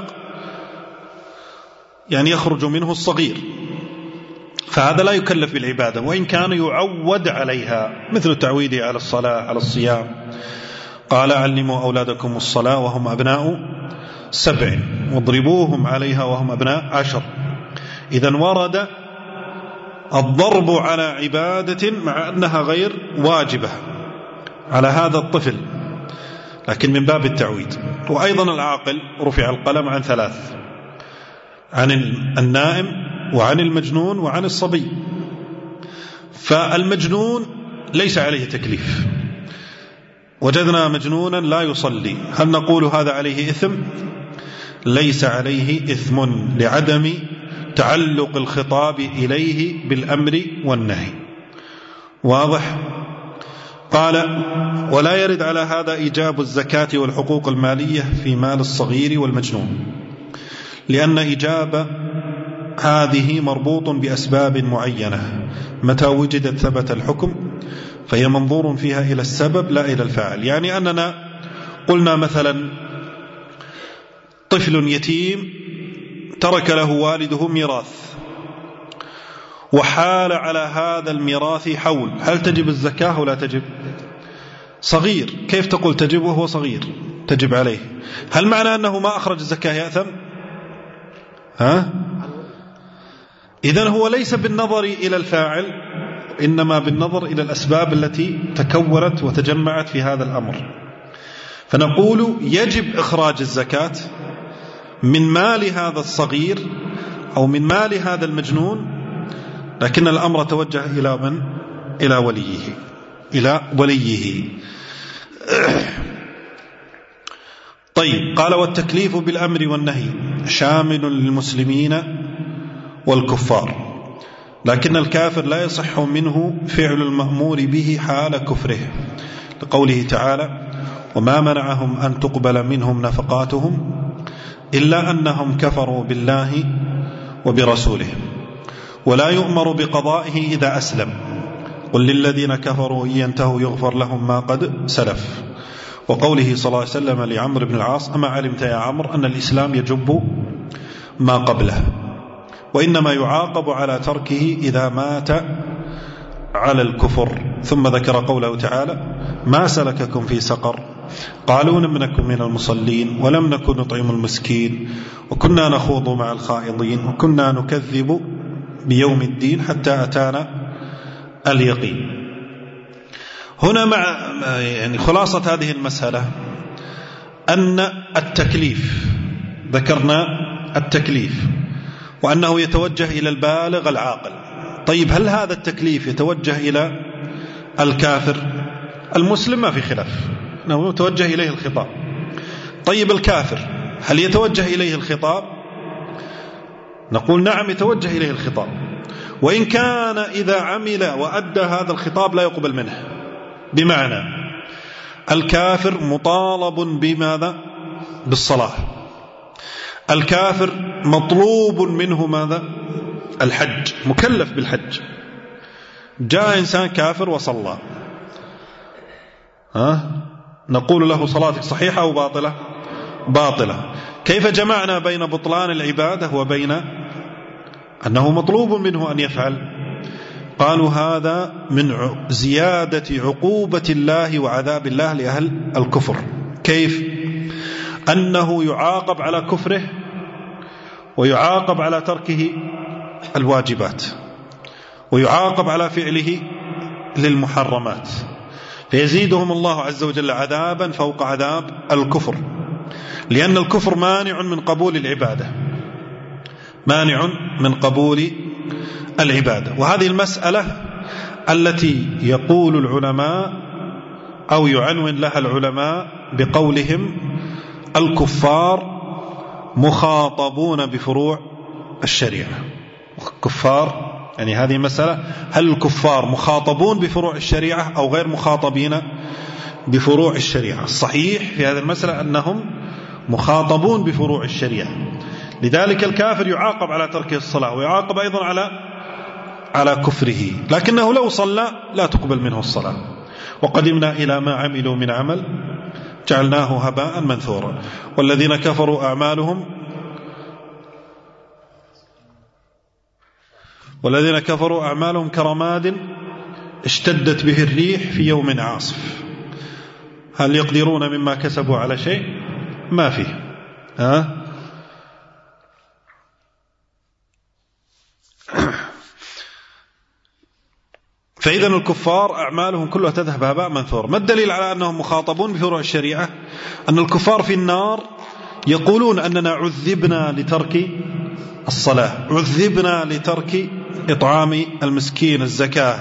يعني يخرج منه الصغير، فهذا لا يكلف بالعبادة وإن كان يعود عليها، مثل تعويده على الصلاة على الصيام. قال علموا أولادكم الصلاة وهم أبناء 7 واضربوهم عليها وهم أبناء 10. إذن ورد الضرب على عبادة مع أنها غير واجبة على هذا الطفل، لكن من باب التعويد. وأيضا العاقل رفع القلم عن 3، عن النائم وعن المجنون وعن الصبي. فالمجنون ليس عليه تكليف، وجدنا مجنونا لا يصلي، هل نقول هذا عليه إثم؟ ليس عليه إثم لعدم تعلق الخطاب إليه بالأمر والنهي. واضح؟ قال: ولا يرد على هذا إيجاب الزكاة والحقوق المالية في مال الصغير والمجنون، لأن إيجاب هذه مربوط بأسباب معينة، متى وجدت ثبت الحكم، فهي منظور فيها إلى السبب لا إلى الفاعل. يعني أننا قلنا مثلا طفل يتيم ترك له والده ميراث، وحال على هذا الميراث حول، هل تجب الزكاة ولا تجب؟ صغير، كيف تقول تجب وهو صغير؟ تجب عليه. هل معنى أنه ما أخرج الزكاة يأثم؟ إذن هو ليس بالنظر إلى الفاعل، إنما بالنظر إلى الأسباب التي تكونت وتجمعت في هذا الأمر. فنقول يجب إخراج الزكاة من مال هذا الصغير أو من مال هذا المجنون، لكن الأمر توجه إلى من؟ إلى وليه. طيب، قال: والتكليف بالأمر والنهي شامل للمسلمين والكفار، لكن الكافر لا يصح منه فعل المأمور به حال كفره، لقوله تعالى: وما منعهم أن تقبل منهم نفقاتهم إلا أنهم كفروا بالله وبرسوله، ولا يؤمر بقضائه إذا أسلم، قل للذين كفروا إن ينتهوا يغفر لهم ما قد سلف. وقوله صلى الله عليه وسلم لعمرو بن العاص: أما علمت يا عمرو أن الإسلام يجب ما قبله، وإنما يعاقب على تركه إذا مات على الكفر. ثم ذكر قوله تعالى: ما سلككم في سقر قالوا لم نكن من المصلين ولم نكن نطعم المسكين وكنا نخوض مع الخائضين وكنا نكذب بيوم الدين حتى أتانا اليقين. هنا مع يعني خلاصة هذه المسألة أن التكليف، ذكرنا التكليف وأنه يتوجه إلى البالغ العاقل. طيب، هل هذا التكليف يتوجه إلى الكافر؟ المسلم ما في خلاف أنه يتوجه إليه الخطاب. طيب، الكافر هل يتوجه إليه الخطاب؟ نقول نعم، يتوجه إليه الخطاب، وإن كان إذا عمل وأدى هذا الخطاب لا يقبل منه. بمعنى الكافر مطالب بماذا؟ بالصلاة. الكافر مطلوب منه ماذا؟ الحج، مكلف بالحج. جاء إنسان كافر وصلى، نقول له صلاتك صحيحة أو باطلة؟ باطلة. كيف جمعنا بين بطلان العبادة وبين أنه مطلوب منه أن يفعل؟ قالوا هذا من زيادة عقوبة الله وعذاب الله لأهل الكفر. كيف؟ أنه يعاقب على كفره ويعاقب على تركه الواجبات ويعاقب على فعله للمحرمات، فيزيدهم الله عز وجل عذابا فوق عذاب الكفر، لأن الكفر مانع من قبول العبادة، مانع من قبول العبادة. وهذه المسألة التي يقول العلماء أو يعنون لها العلماء بقولهم الكفار مخاطبون بفروع الشريعة. كفار يعني هذه مسألة، هل الكفار مخاطبون بفروع الشريعة أو غير مخاطبين بفروع الشريعة؟ الصحيح في هذه المسألة أنهم مخاطبون بفروع الشريعة. لذلك الكافر يعاقب على ترك الصلاة ويعاقب أيضا على كفره، لكنه لو صلى لا تقبل منه الصلاة. وقدمنا إلى ما عملوا من عمل جعلناه هباء منثورا. والذين كفروا أعمالهم كرماد اشتدت به الريح في يوم عاصف. هل يقدرون مما كسبوا على شيء؟ ما فيه. فإذا الكفار أعمالهم كلها تذهب هباء منثور. ما الدليل على أنهم مخاطبون بفروع الشريعة؟ أن الكفار في النار يقولون أننا عذبنا لترك الصلاة، عذبنا لترك إطعام المسكين، الزكاة.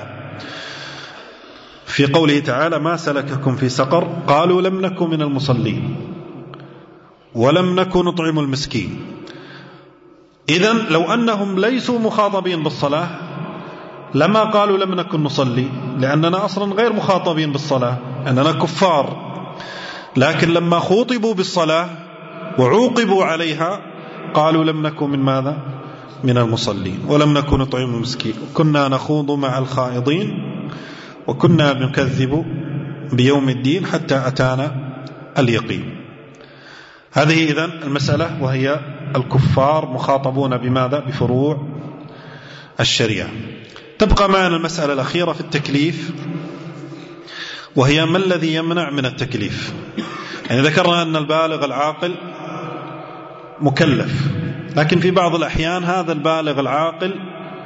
في قوله تعالى: ما سلككم في سقر؟ قالوا لم نكن من المصلين ولم نكن نطعم المسكين. إذن لو أنهم ليسوا مخاطبين بالصلاة لما قالوا لم نكن نصلي، لأننا أصلا غير مخاطبين بالصلاة، أننا كفار. لكن لما خوطبوا بالصلاة وعوقبوا عليها قالوا لم نكن من ماذا؟ من المصلين ولم نكن نطعم المسكين كنا نخوض مع الخائضين وكنا نكذب بيوم الدين حتى أتانا اليقين. هذه إذن المسألة، وهي الكفار مخاطبون بماذا؟ بفروع الشريعة. تبقى معنا المسألة الأخيرة في التكليف، وهي ما الذي يمنع من التكليف. يعني ذكرنا أن البالغ العاقل مكلف، لكن في بعض الأحيان هذا البالغ العاقل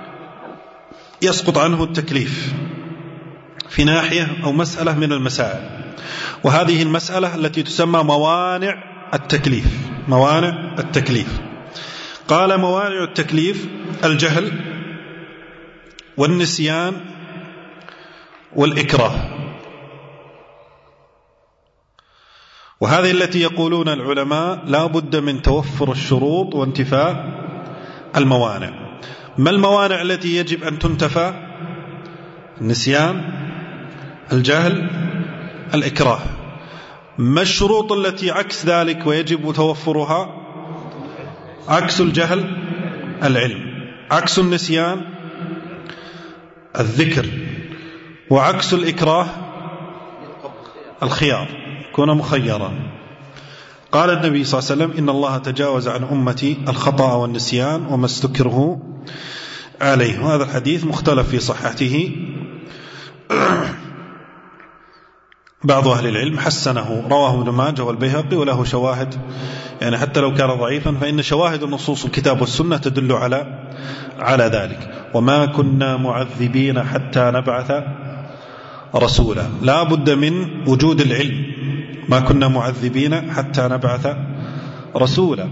يسقط عنه التكليف في ناحية أو مسألة من المسائل، وهذه المسألة التي تسمى موانع التكليف. موانع التكليف، قال: موانع التكليف الجهل والنسيان والإكراه. وهذه التي يقولون العلماء لا بد من توفر الشروط وانتفاء الموانع. ما الموانع التي يجب أن تنتفى؟ النسيان، الجهل، الإكراه. ما الشروط التي عكس ذلك ويجب توفرها؟ عكس الجهل العلم، عكس النسيان الذكر، وعكس الإكراه الخيار، كون مخيرا. قال النبي صلى الله عليه وسلم: إن الله تجاوز عن أمتي الخطأ والنسيان وما استكره عليه. وهذا الحديث مختلف في صحته، بعض أهل العلم حسنه، رواه ابن ماجه والبيهقي وله شواهد، يعني حتى لو كان ضعيفا فإن شواهد النصوص الكتاب والسنة تدل على ذلك. وما كنا معذبين حتى نبعث رسولا، لا بد من وجود العلم. ما كنا معذبين حتى نبعث رسولا.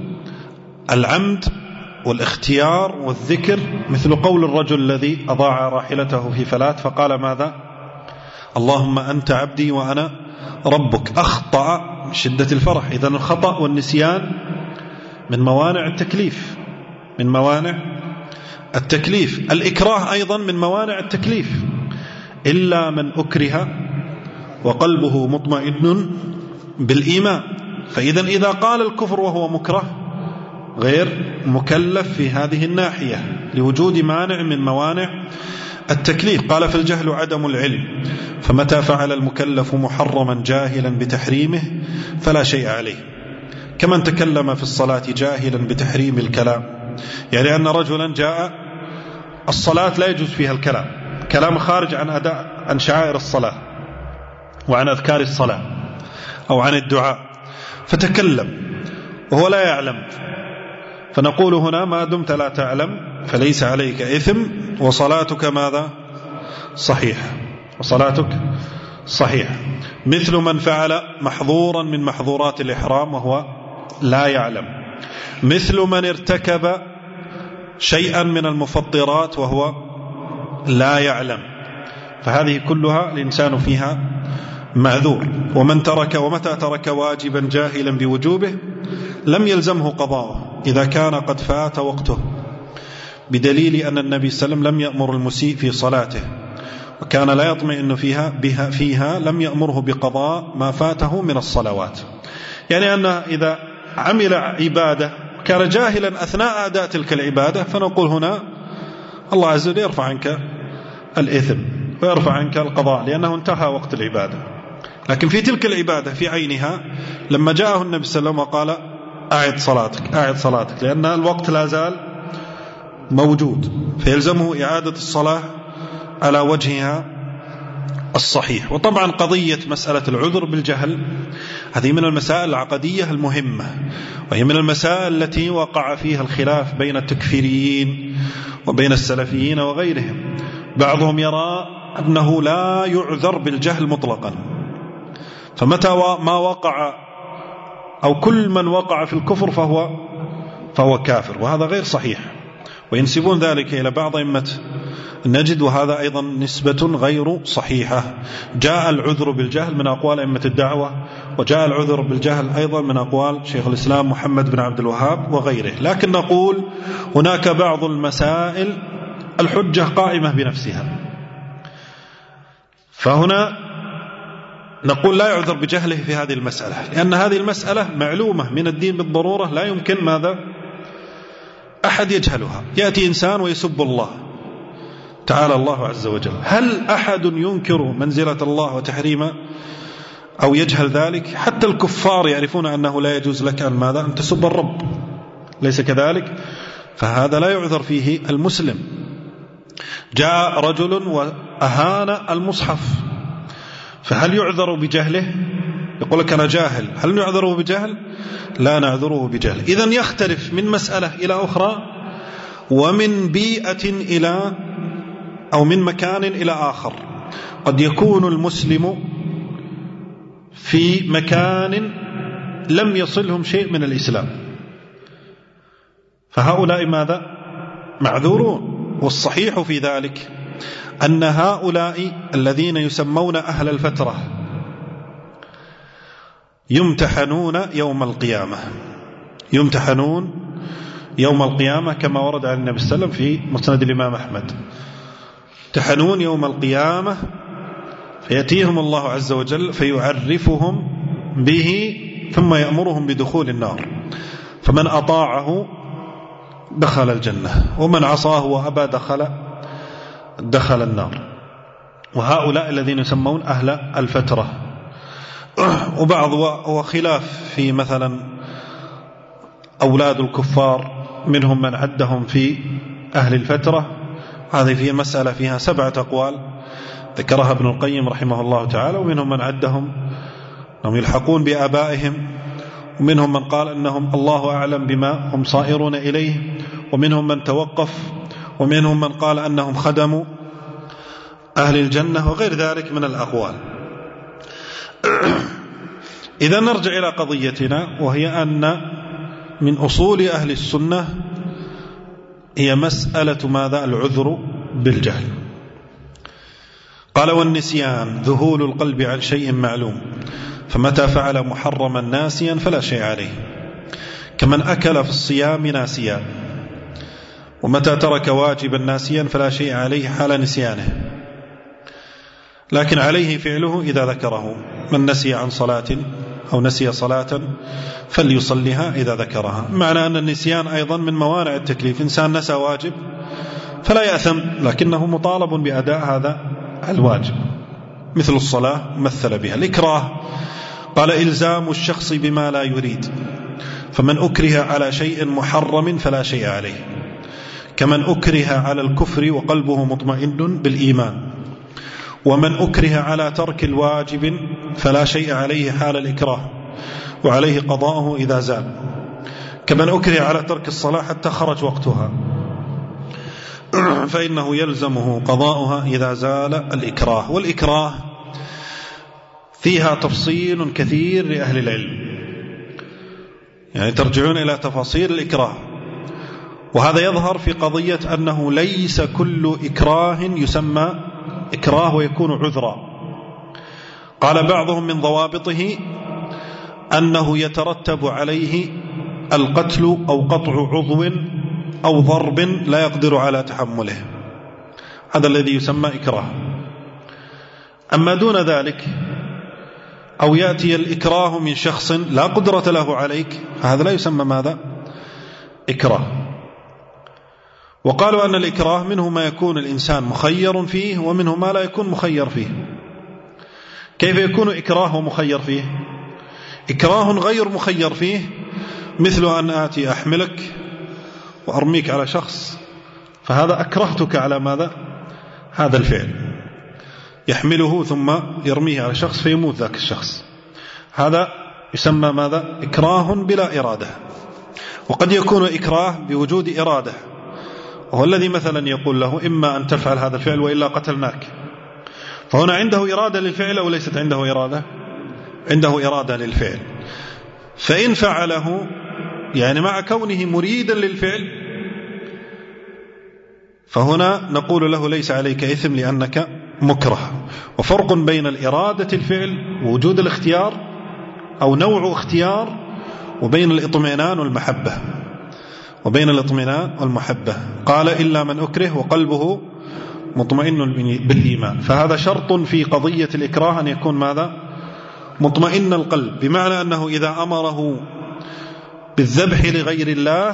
العمد والاختيار والذكر مثل قول الرجل الذي أضاع راحلته في فلاة فقال ماذا؟ اللهم أنت عبدي وأنا ربك. أخطأ من شدة الفرح. إذن الخطأ والنسيان من موانع التكليف، من موانع التكليف. الإكراه أيضا من موانع التكليف، إلا من أكره وقلبه مطمئن بالإيمان. فإذا إذا قال الكفر وهو مكره غير مكلف في هذه الناحية لوجود مانع من موانع التكليف. قال: في الجهل عدم العلم، فمتى فعل المكلف محرما جاهلا بتحريمه فلا شيء عليه، كمن تكلم في الصلاة جاهلا بتحريم الكلام. يعني أن رجلا جاء الصلاة لا يجوز فيها الكلام، كلام خارج عن شعائر الصلاة وعن أذكار الصلاة أو عن الدعاء، فتكلم وهو لا يعلم، فنقول هنا: ما دمت لا تعلم فليس عليك إثم وصلاتك ماذا؟ صحيحة، وصلاتك صحيحة. مثل من فعل محظورا من محظورات الإحرام وهو لا يعلم، مثل من ارتكب شيئا من المفطرات وهو لا يعلم، فهذه كلها الإنسان فيها معذور. ومن ترك ومتى ترك واجبا جاهلا بوجوبه لم يلزمه قضاؤه إذا كان قد فات وقته، بدليل أن النبي صلى الله عليه وسلم لم يأمر المسيء في صلاته وكان لا يطمئن فيها لم يأمره بقضاء ما فاته من الصلوات. يعني أن إذا عمل عبادة كان جاهلا أثناء أداء تلك العبادة فنقول هنا الله عز وجل يرفع عنك الإثم ويرفع عنك القضاء لأنه انتهى وقت العبادة. لكن في تلك العبادة في عينها لما جاءه النبي صلى الله عليه وسلم وقال: أعد صلاتك أعد صلاتك، لأن الوقت لا زال موجود، فيلزمه إعادة الصلاة على وجهها الصحيح. وطبعا قضية مسألة العذر بالجهل هذه من المسائل العقدية المهمة، وهي من المسائل التي وقع فيها الخلاف بين التكفيريين وبين السلفيين وغيرهم. بعضهم يرى أنه لا يعذر بالجهل مطلقا، فمتى ما وقع أو كل من وقع في الكفر فهو كافر، وهذا غير صحيح، وينسبون ذلك إلى بعض أئمة النجد، وهذا أيضا نسبة غير صحيحة. جاء العذر بالجهل من أقوال أئمة الدعوة، وجاء العذر بالجهل أيضا من أقوال شيخ الإسلام محمد بن عبد الوهاب وغيره. لكن نقول هناك بعض المسائل الحجة قائمة بنفسها، فهنا نقول لا يعذر بجهله في هذه المسألة، لأن هذه المسألة معلومة من الدين بالضرورة، لا يمكن ماذا أحد يجهلها. يأتي إنسان ويسب الله تعالى الله عز وجل، هل أحد ينكر منزلة الله وتحريمه أو يجهل ذلك؟ حتى الكفار يعرفون أنه لا يجوز لك أن ماذا أن تسب الرب، ليس كذلك؟ فهذا لا يعذر فيه المسلم. جاء رجل وأهان المصحف، فهل يعذر بجهله؟ يقول لك أنا جاهل، هل نعذره بجهل؟ لا نعذره بجهل. إذن يختلف من مسألة إلى أخرى، ومن بيئة إلى أو من مكان إلى آخر. قد يكون المسلم في مكان لم يصلهم شيء من الإسلام، فهؤلاء ماذا؟ معذورون. والصحيح في ذلك أن هؤلاء الذين يسمون أهل الفترة يمتحنون يوم القيامة، يمتحنون يوم القيامة كما ورد عن النبي صلى الله عليه وسلم في مسند الإمام أحمد. يمتحنون يوم القيامة فيأتيهم الله عز وجل فيعرفهم به ثم يأمرهم بدخول النار، فمن أطاعه دخل الجنة، ومن عصاه وأبى دخل النار. وهؤلاء الذين يسمون أهل الفترة. وبعض وخلاف في مثلا أولاد الكفار، منهم من عدهم في أهل الفترة، هذه في مسألة فيها 7 أقوال ذكرها ابن القيم رحمه الله تعالى. ومنهم من عدهم أنهم يلحقون بآبائهم، ومنهم من قال أنهم الله أعلم بما هم صائرون إليه، ومنهم من توقف، ومنهم من قال أنهم خدموا أهل الجنة، وغير ذلك من الأقوال. إذا نرجع إلى قضيتنا، وهي أن من أصول أهل السنة هي مسألة ماذا؟ العذر بالجهل. قال والنسيان ذهول القلب عن شيء معلوم، فمتى فعل محرما ناسيا فلا شيء عليه، كمن أكل في الصيام ناسيا، ومتى ترك واجبا ناسيا فلا شيء عليه حال نسيانه، لكن عليه فعله إذا ذكره. من نسي عن صلاة أو نسي صلاة فليصلها إذا ذكرها. معنى أن النسيان أيضا من موانع التكليف. إنسان نسى واجب فلا يأثم، لكنه مطالب بأداء هذا الواجب، مثل الصلاة مثل بها. الإكراه قال إلزام الشخص بما لا يريد، فمن أكره على شيء محرم فلا شيء عليه، كمن أكره على الكفر وقلبه مطمئن بالإيمان، ومن أكره على ترك الواجب فلا شيء عليه حال الإكراه، وعليه قضاءه إذا زال، كمن أكره على ترك الصلاة حتى خرج وقتها، فإنه يلزمه قضاؤها إذا زال الإكراه. والإكراه فيها تفصيل كثير لأهل العلم، يعني ترجعون إلى تفاصيل الإكراه، وهذا يظهر في قضية أنه ليس كل إكراه يسمى إكراه ويكون عذرا. قال بعضهم من ضوابطه أنه يترتب عليه القتل أو قطع عضو أو ضرب لا يقدر على تحمله، هذا الذي يسمى إكراه. أما دون ذلك، أو يأتي الإكراه من شخص لا قدرة له عليك، فهذا لا يسمى ماذا؟ إكراه. وقالوا أن الإكراه منه ما يكون الإنسان مخير فيه، ومنه ما لا يكون مخير فيه. كيف يكون إكراه مخير فيه؟ إكراه غير مخير فيه مثل أن آتي أحملك وأرميك على شخص، فهذا أكرهتك على ماذا؟ هذا الفعل. يحمله ثم يرميه على شخص فيموت ذاك الشخص. هذا يسمى ماذا؟ إكراه بلا إرادة. وقد يكون إكراه بوجود إرادة، وهو الذي مثلا يقول له إما أن تفعل هذا الفعل وإلا قتلناك، فهنا عنده إرادة للفعل أو ليست عنده إرادة؟ عنده إرادة للفعل، فإن فعله يعني مع كونه مريدا للفعل فهنا نقول له ليس عليك إثم لأنك مكره. وفرق بين الإرادة الفعل ووجود الاختيار أو نوع اختيار وبين الاطمئنان والمحبة، وبين الاطمئنان والمحبة. قال إلا من أكره وقلبه مطمئن بالإيمان، فهذا شرط في قضية الإكراه أن يكون ماذا؟ مطمئن القلب، بمعنى أنه إذا أمره بالذبح لغير الله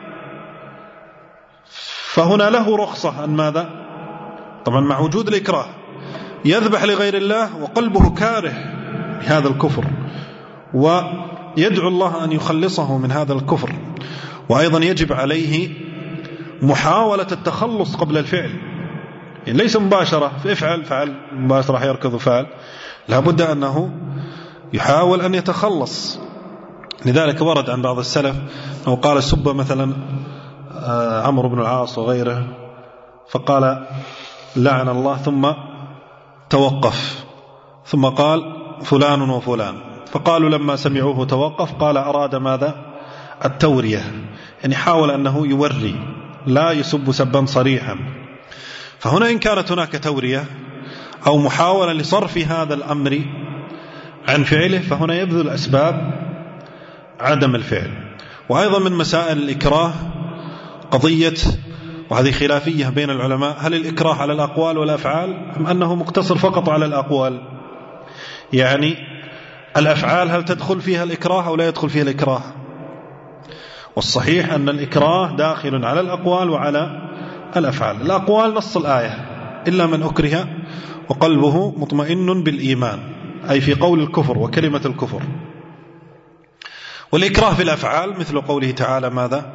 فهنا له رخصة أن ماذا؟ طبعا مع وجود الإكراه يذبح لغير الله وقلبه كاره لهذا الكفر ويدعو الله أن يخلصه من هذا الكفر. وأيضا يجب عليه محاولة التخلص قبل الفعل، يعني ليس مباشرة افعل فعل مباشرة يركض فعل، لابد أنه يحاول أن يتخلص. لذلك ورد عن بعض السلف أنه قال سب مثلا عمرو بن العاص وغيره فقال لعن الله، ثم توقف، ثم قال فلان وفلان، فقالوا لما سمعوه توقف قال أراد ماذا؟ التورية، يعني حاول أنه يوري لا يسب سبا صريحا. فهنا إن كانت هناك تورية أو محاولة لصرف هذا الأمر عن فعله فهنا يبذل أسباب عدم الفعل. وأيضا من مسائل الإكراه قضية، وهذه خلافية بين العلماء، هل الإكراه على الأقوال والأفعال أم أنه مقتصر فقط على الأقوال؟ يعني الأفعال هل تدخل فيها الإكراه أو لا يدخل فيها الإكراه؟ والصحيح أن الإكراه داخل على الأقوال وعلى الأفعال. الأقوال نص الآية إلا من أكره وقلبه مطمئن بالإيمان، أي في قول الكفر وكلمة الكفر. والإكراه في الأفعال مثل قوله تعالى ماذا؟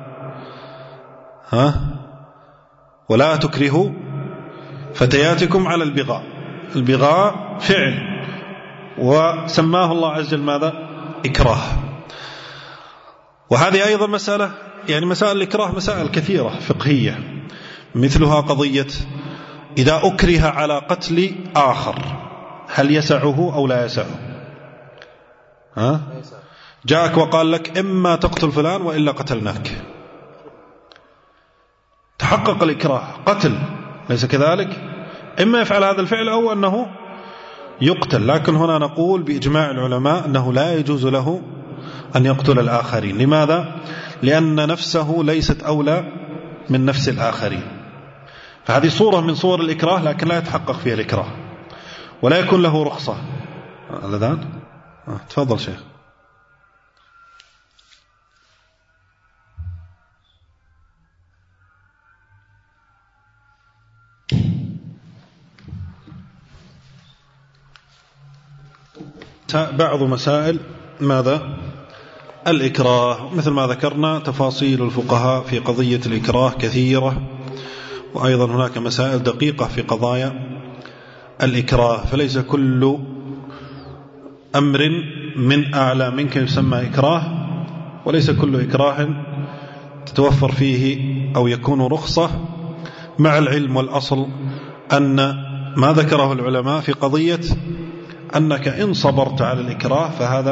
ولا تكرهوا فتياتكم على البغاء. البغاء فعل وسماه الله عز وجل ماذا؟ إكراه. وهذه أيضا مسألة، يعني مسائل الإكراه مسائل كثيرة فقهية، مثلها قضية إذا أكره على قتل آخر هل يسعه أو لا يسعه؟ جاءك وقال لك إما تقتل فلان وإلا قتلناك، تحقق الإكراه قتل، ليس كذلك؟ إما يفعل هذا الفعل أو أنه يقتل. لكن هنا نقول بإجماع العلماء أنه لا يجوز له أن يقتل الآخرين. لماذا؟ لأن نفسه ليست أولى من نفس الآخرين. فهذه صورة من صور الإكراه لكن لا يتحقق فيها الإكراه ولا يكون له رخصة. الأذان تفضل شيخ. بعض مسائل ماذا؟ الإكراه، مثل ما ذكرنا تفاصيل الفقهاء في قضية الإكراه كثيرة، وأيضا هناك مسائل دقيقة في قضايا الإكراه، فليس كل أمر من أعلى منك يسمى إكراه، وليس كل إكراه تتوفر فيه أو يكون رخصة، مع العلم والأصل أن ما ذكره العلماء في قضية أنك إن صبرت على الإكراه فهذا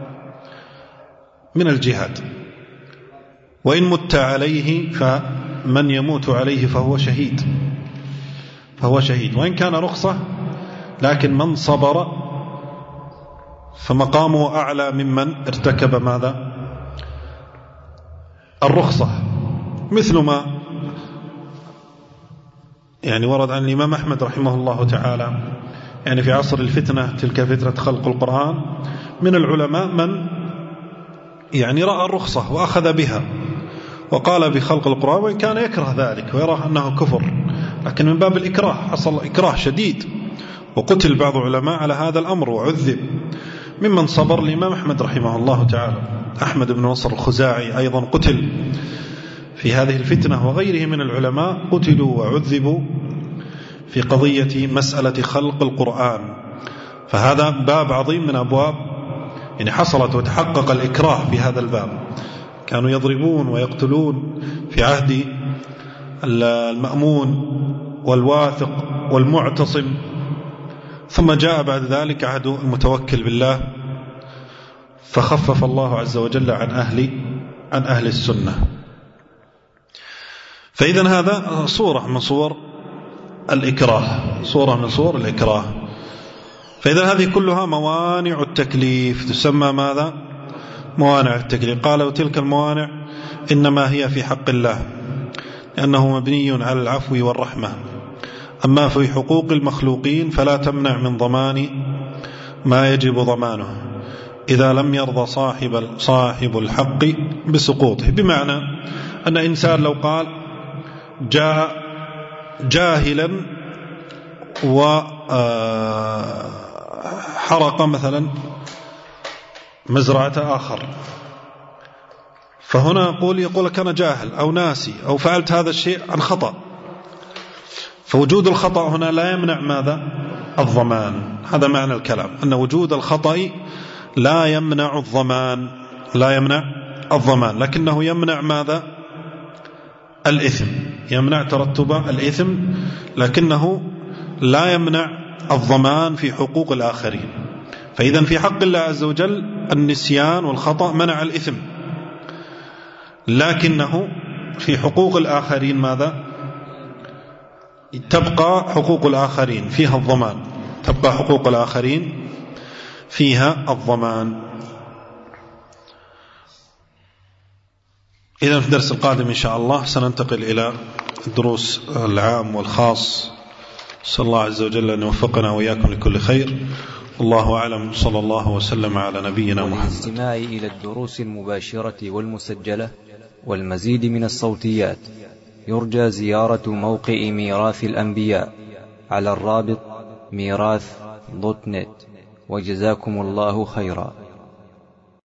من الجهاد، وإن مت عليه فمن يموت عليه فهو شهيد، وإن كان رخصة لكن من صبر فمقامه أعلى ممن ارتكب ماذا؟ الرخصة. مثل ما يعني ورد عن الإمام أحمد رحمه الله تعالى، يعني في عصر الفتنة، تلك فترة خلق القرآن، من العلماء من يعني رأى الرخصة وأخذ بها وقال بخلق القرآن، وإن كان يكره ذلك ويرى أنه كفر، لكن من باب الإكراه حصل إكراه شديد، وقتل بعض العلماء على هذا الأمر وعذب. ممن صبر الإمام أحمد رحمه الله تعالى، أحمد بن نصر الخزاعي أيضا قتل في هذه الفتنة، وغيره من العلماء قتلوا وعذبوا في قضية مسألة خلق القرآن. فهذا باب عظيم من أبواب، يعني حصلت وتحقق الإكراه في هذا الباب. كانوا يضربون ويقتلون في عهد المأمون والواثق والمعتصم، ثم جاء بعد ذلك عهد المتوكل بالله، فخفف الله عز وجل عن أهل السنة. فإذن هذا صورة من صور الإكراه، فإذا هذه كلها موانع التكليف، تسمى ماذا؟ موانع التكليف. قال وتلك الموانع إنما هي في حق الله، لأنه مبني على العفو والرحمة. أما في حقوق المخلوقين فلا تمنع من ضمان ما يجب ضمانه إذا لم يرضى صاحب الحق بسقوطه. بمعنى أن إنسان لو قال جاء جاهلا وحرق مثلا مزرعة آخر، فهنا يقول لك أنا جاهل أو ناسي أو فعلت هذا الشيء عن خطأ، فوجود الخطأ هنا لا يمنع ماذا؟ الضمان. هذا معنى الكلام، أن وجود الخطأ لا يمنع الضمان، لكنه يمنع ماذا؟ الإثم، يمنع ترتب الإثم، لكنه لا يمنع الضمان في حقوق الآخرين. فإذا في حق الله عز وجل النسيان والخطأ منع الإثم، لكنه في حقوق الآخرين ماذا؟ تبقى حقوق الآخرين فيها الضمان، إذن في الدرس القادم إن شاء الله سننتقل إلى الدروس العام والخاص. صلى الله عز وجل أن يوفقنا وإياكم لكل خير. الله أعلم. صلى الله وسلم على نبينا محمد. للاستماع إلى الدروس المباشرة والمسجلة والمزيد من الصوتيات يرجى زيارة موقع ميراث الأنبياء على الرابط ميراث.net. وجزاكم الله خيرا.